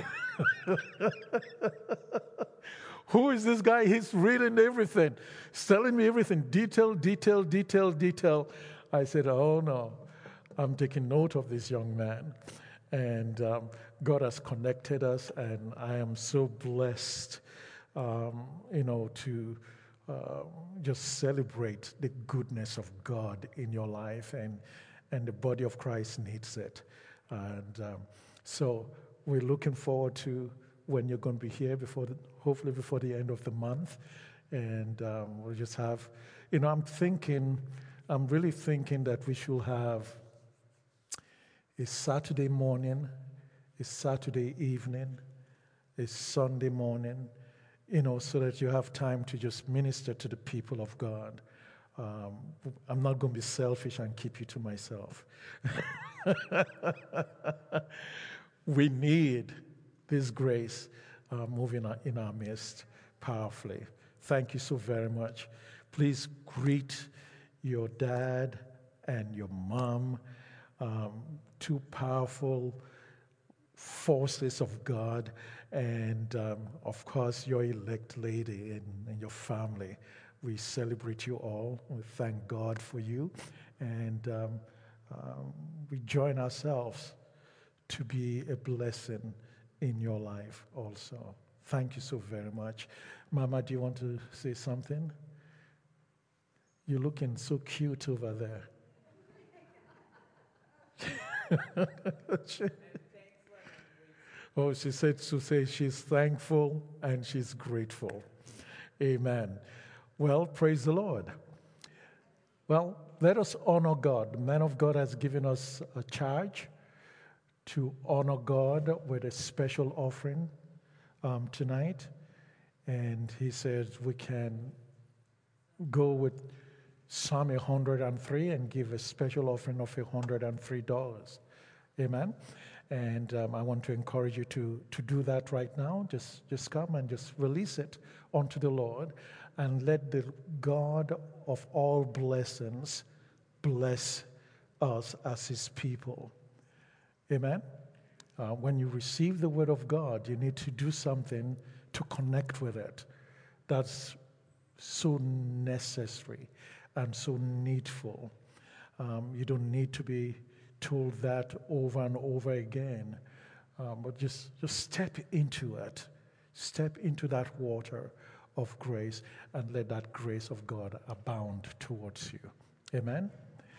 Who is this guy? He's reading everything. He's telling me everything. Detail, detail, detail, detail. I said, "Oh no, I'm taking note of this young man." And um, God has connected us, and I am so blessed, um, you know, to uh, just celebrate the goodness of God in your life, and and the body of Christ needs it. And um, so we're looking forward to when you're going to be here, before the, hopefully before the end of the month. And um, we'll just have, you know, I'm thinking, I'm really thinking that we should have a Saturday morning, a Saturday evening, a Sunday morning, you know, so that you have time to just minister to the people of God. Um, I'm not going to be selfish and keep you to myself. We need this grace uh, moving in our midst powerfully. Thank you so very much. Please greet your dad and your mom, um, two powerful forces of God, and um, of course your elect lady and, and your family. We celebrate you all. We thank God for you, and um, um, we join ourselves to be a blessing in your life also. Thank you so very much. Mama, do you want to say something? You're looking so cute over there. Oh, she said to say she's thankful and she's grateful. Amen. Well, praise the Lord. Well, let us honor God. The man of God has given us a charge to honor God with a special offering um, tonight. And he says we can go with Psalm one hundred three and give a special offering of one hundred three dollars. Amen. And um, I want to encourage you to, to do that right now. Just, just come and just release it unto the Lord and let the God of all blessings bless us as his people. Amen. Uh, when you receive the word of God, you need to do something to connect with it. That's so necessary and so needful. Um, you don't need to be told that over and over again, um, but just, just step into it. Step into that water of grace and let that grace of God abound towards you. Amen.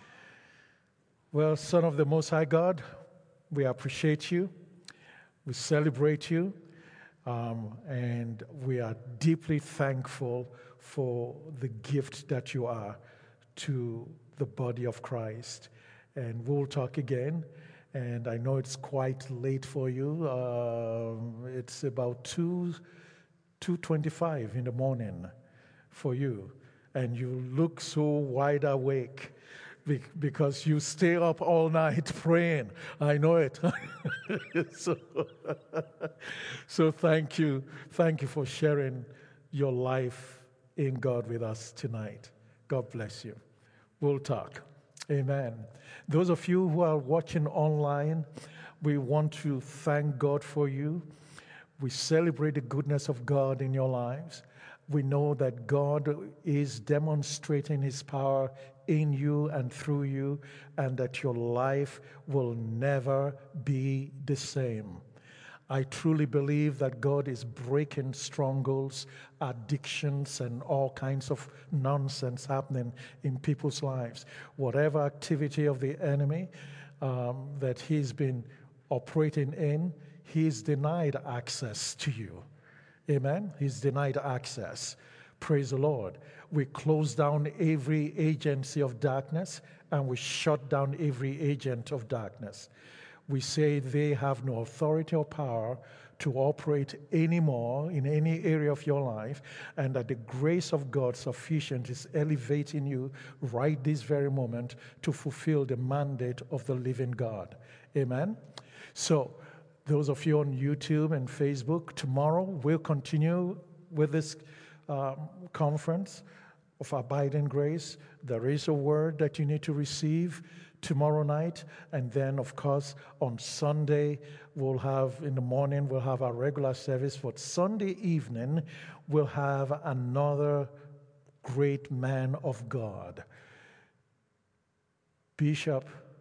Well, Son of the Most High God, we appreciate you. We celebrate you. Um, and we are deeply thankful for the gift that you are to the body of Christ. And we'll talk again. And I know it's quite late for you. Um, it's about two, two twenty-five in the morning for you. And you look so wide awake because you stay up all night praying. I know it. so, so thank you. Thank you for sharing your life in God with us tonight. God bless you. We'll talk. Amen. Those of you who are watching online, we want to thank God for you. We celebrate the goodness of God in your lives. We know that God is demonstrating his power in you and through you, and that your life will never be the same. I truly believe that God is breaking strongholds, addictions, and all kinds of nonsense happening in people's lives. Whatever activity of the enemy um, that he's been operating in, he's denied access to you. Amen? He's denied access. Praise the Lord. We close down every agency of darkness and we shut down every agent of darkness. We say they have no authority or power to operate anymore in any area of your life, and that the grace of God sufficient is elevating you right this very moment to fulfill the mandate of the living God. Amen? So, those of you on YouTube and Facebook, tomorrow we'll continue with this um, conference of Abiding Grace. There is a word that you need to receive tomorrow night, and then of course on Sunday we'll have, in the morning we'll have our regular service, but Sunday evening we'll have another great man of God, Bishop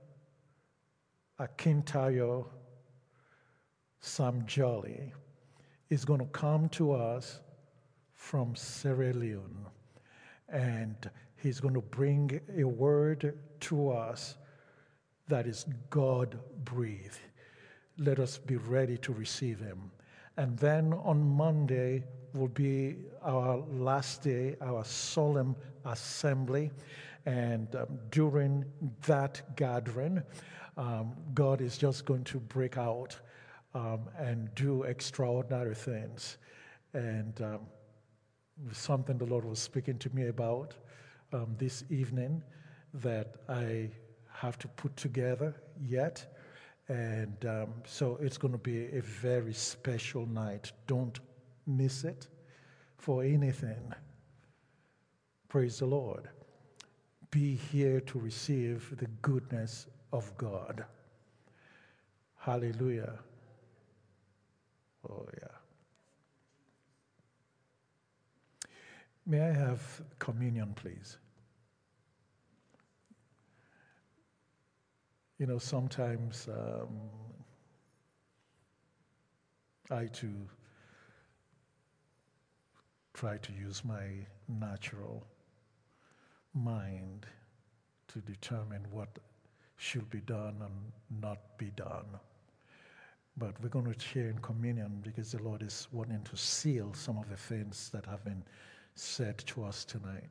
Akintayo Sam Jolly is going to come to us from Sierra Leone, and he's going to bring a word to us that is God-breathed. Let us be ready to receive him. And then on Monday will be our last day, our solemn assembly. And um, during that gathering, um, God is just going to break out um, and do extraordinary things. And um, something the Lord was speaking to me about um, this evening that I have to put together yet. And um, so it's going to be a very special night. Don't miss it for anything. Praise the Lord. Be here to receive the goodness of God. Hallelujah. Oh, yeah. May I have communion, please? You know, sometimes um, I too try to use my natural mind to determine what should be done and not be done. But we're going to share in communion because the Lord is wanting to seal some of the things that have been said to us tonight.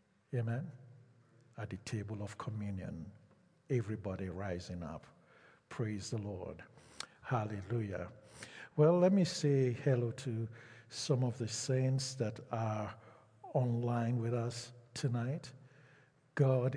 Amen? At the table of communion, everybody rising up. Praise the Lord. Hallelujah. Well, let me say hello to some of the saints that are online with us tonight. God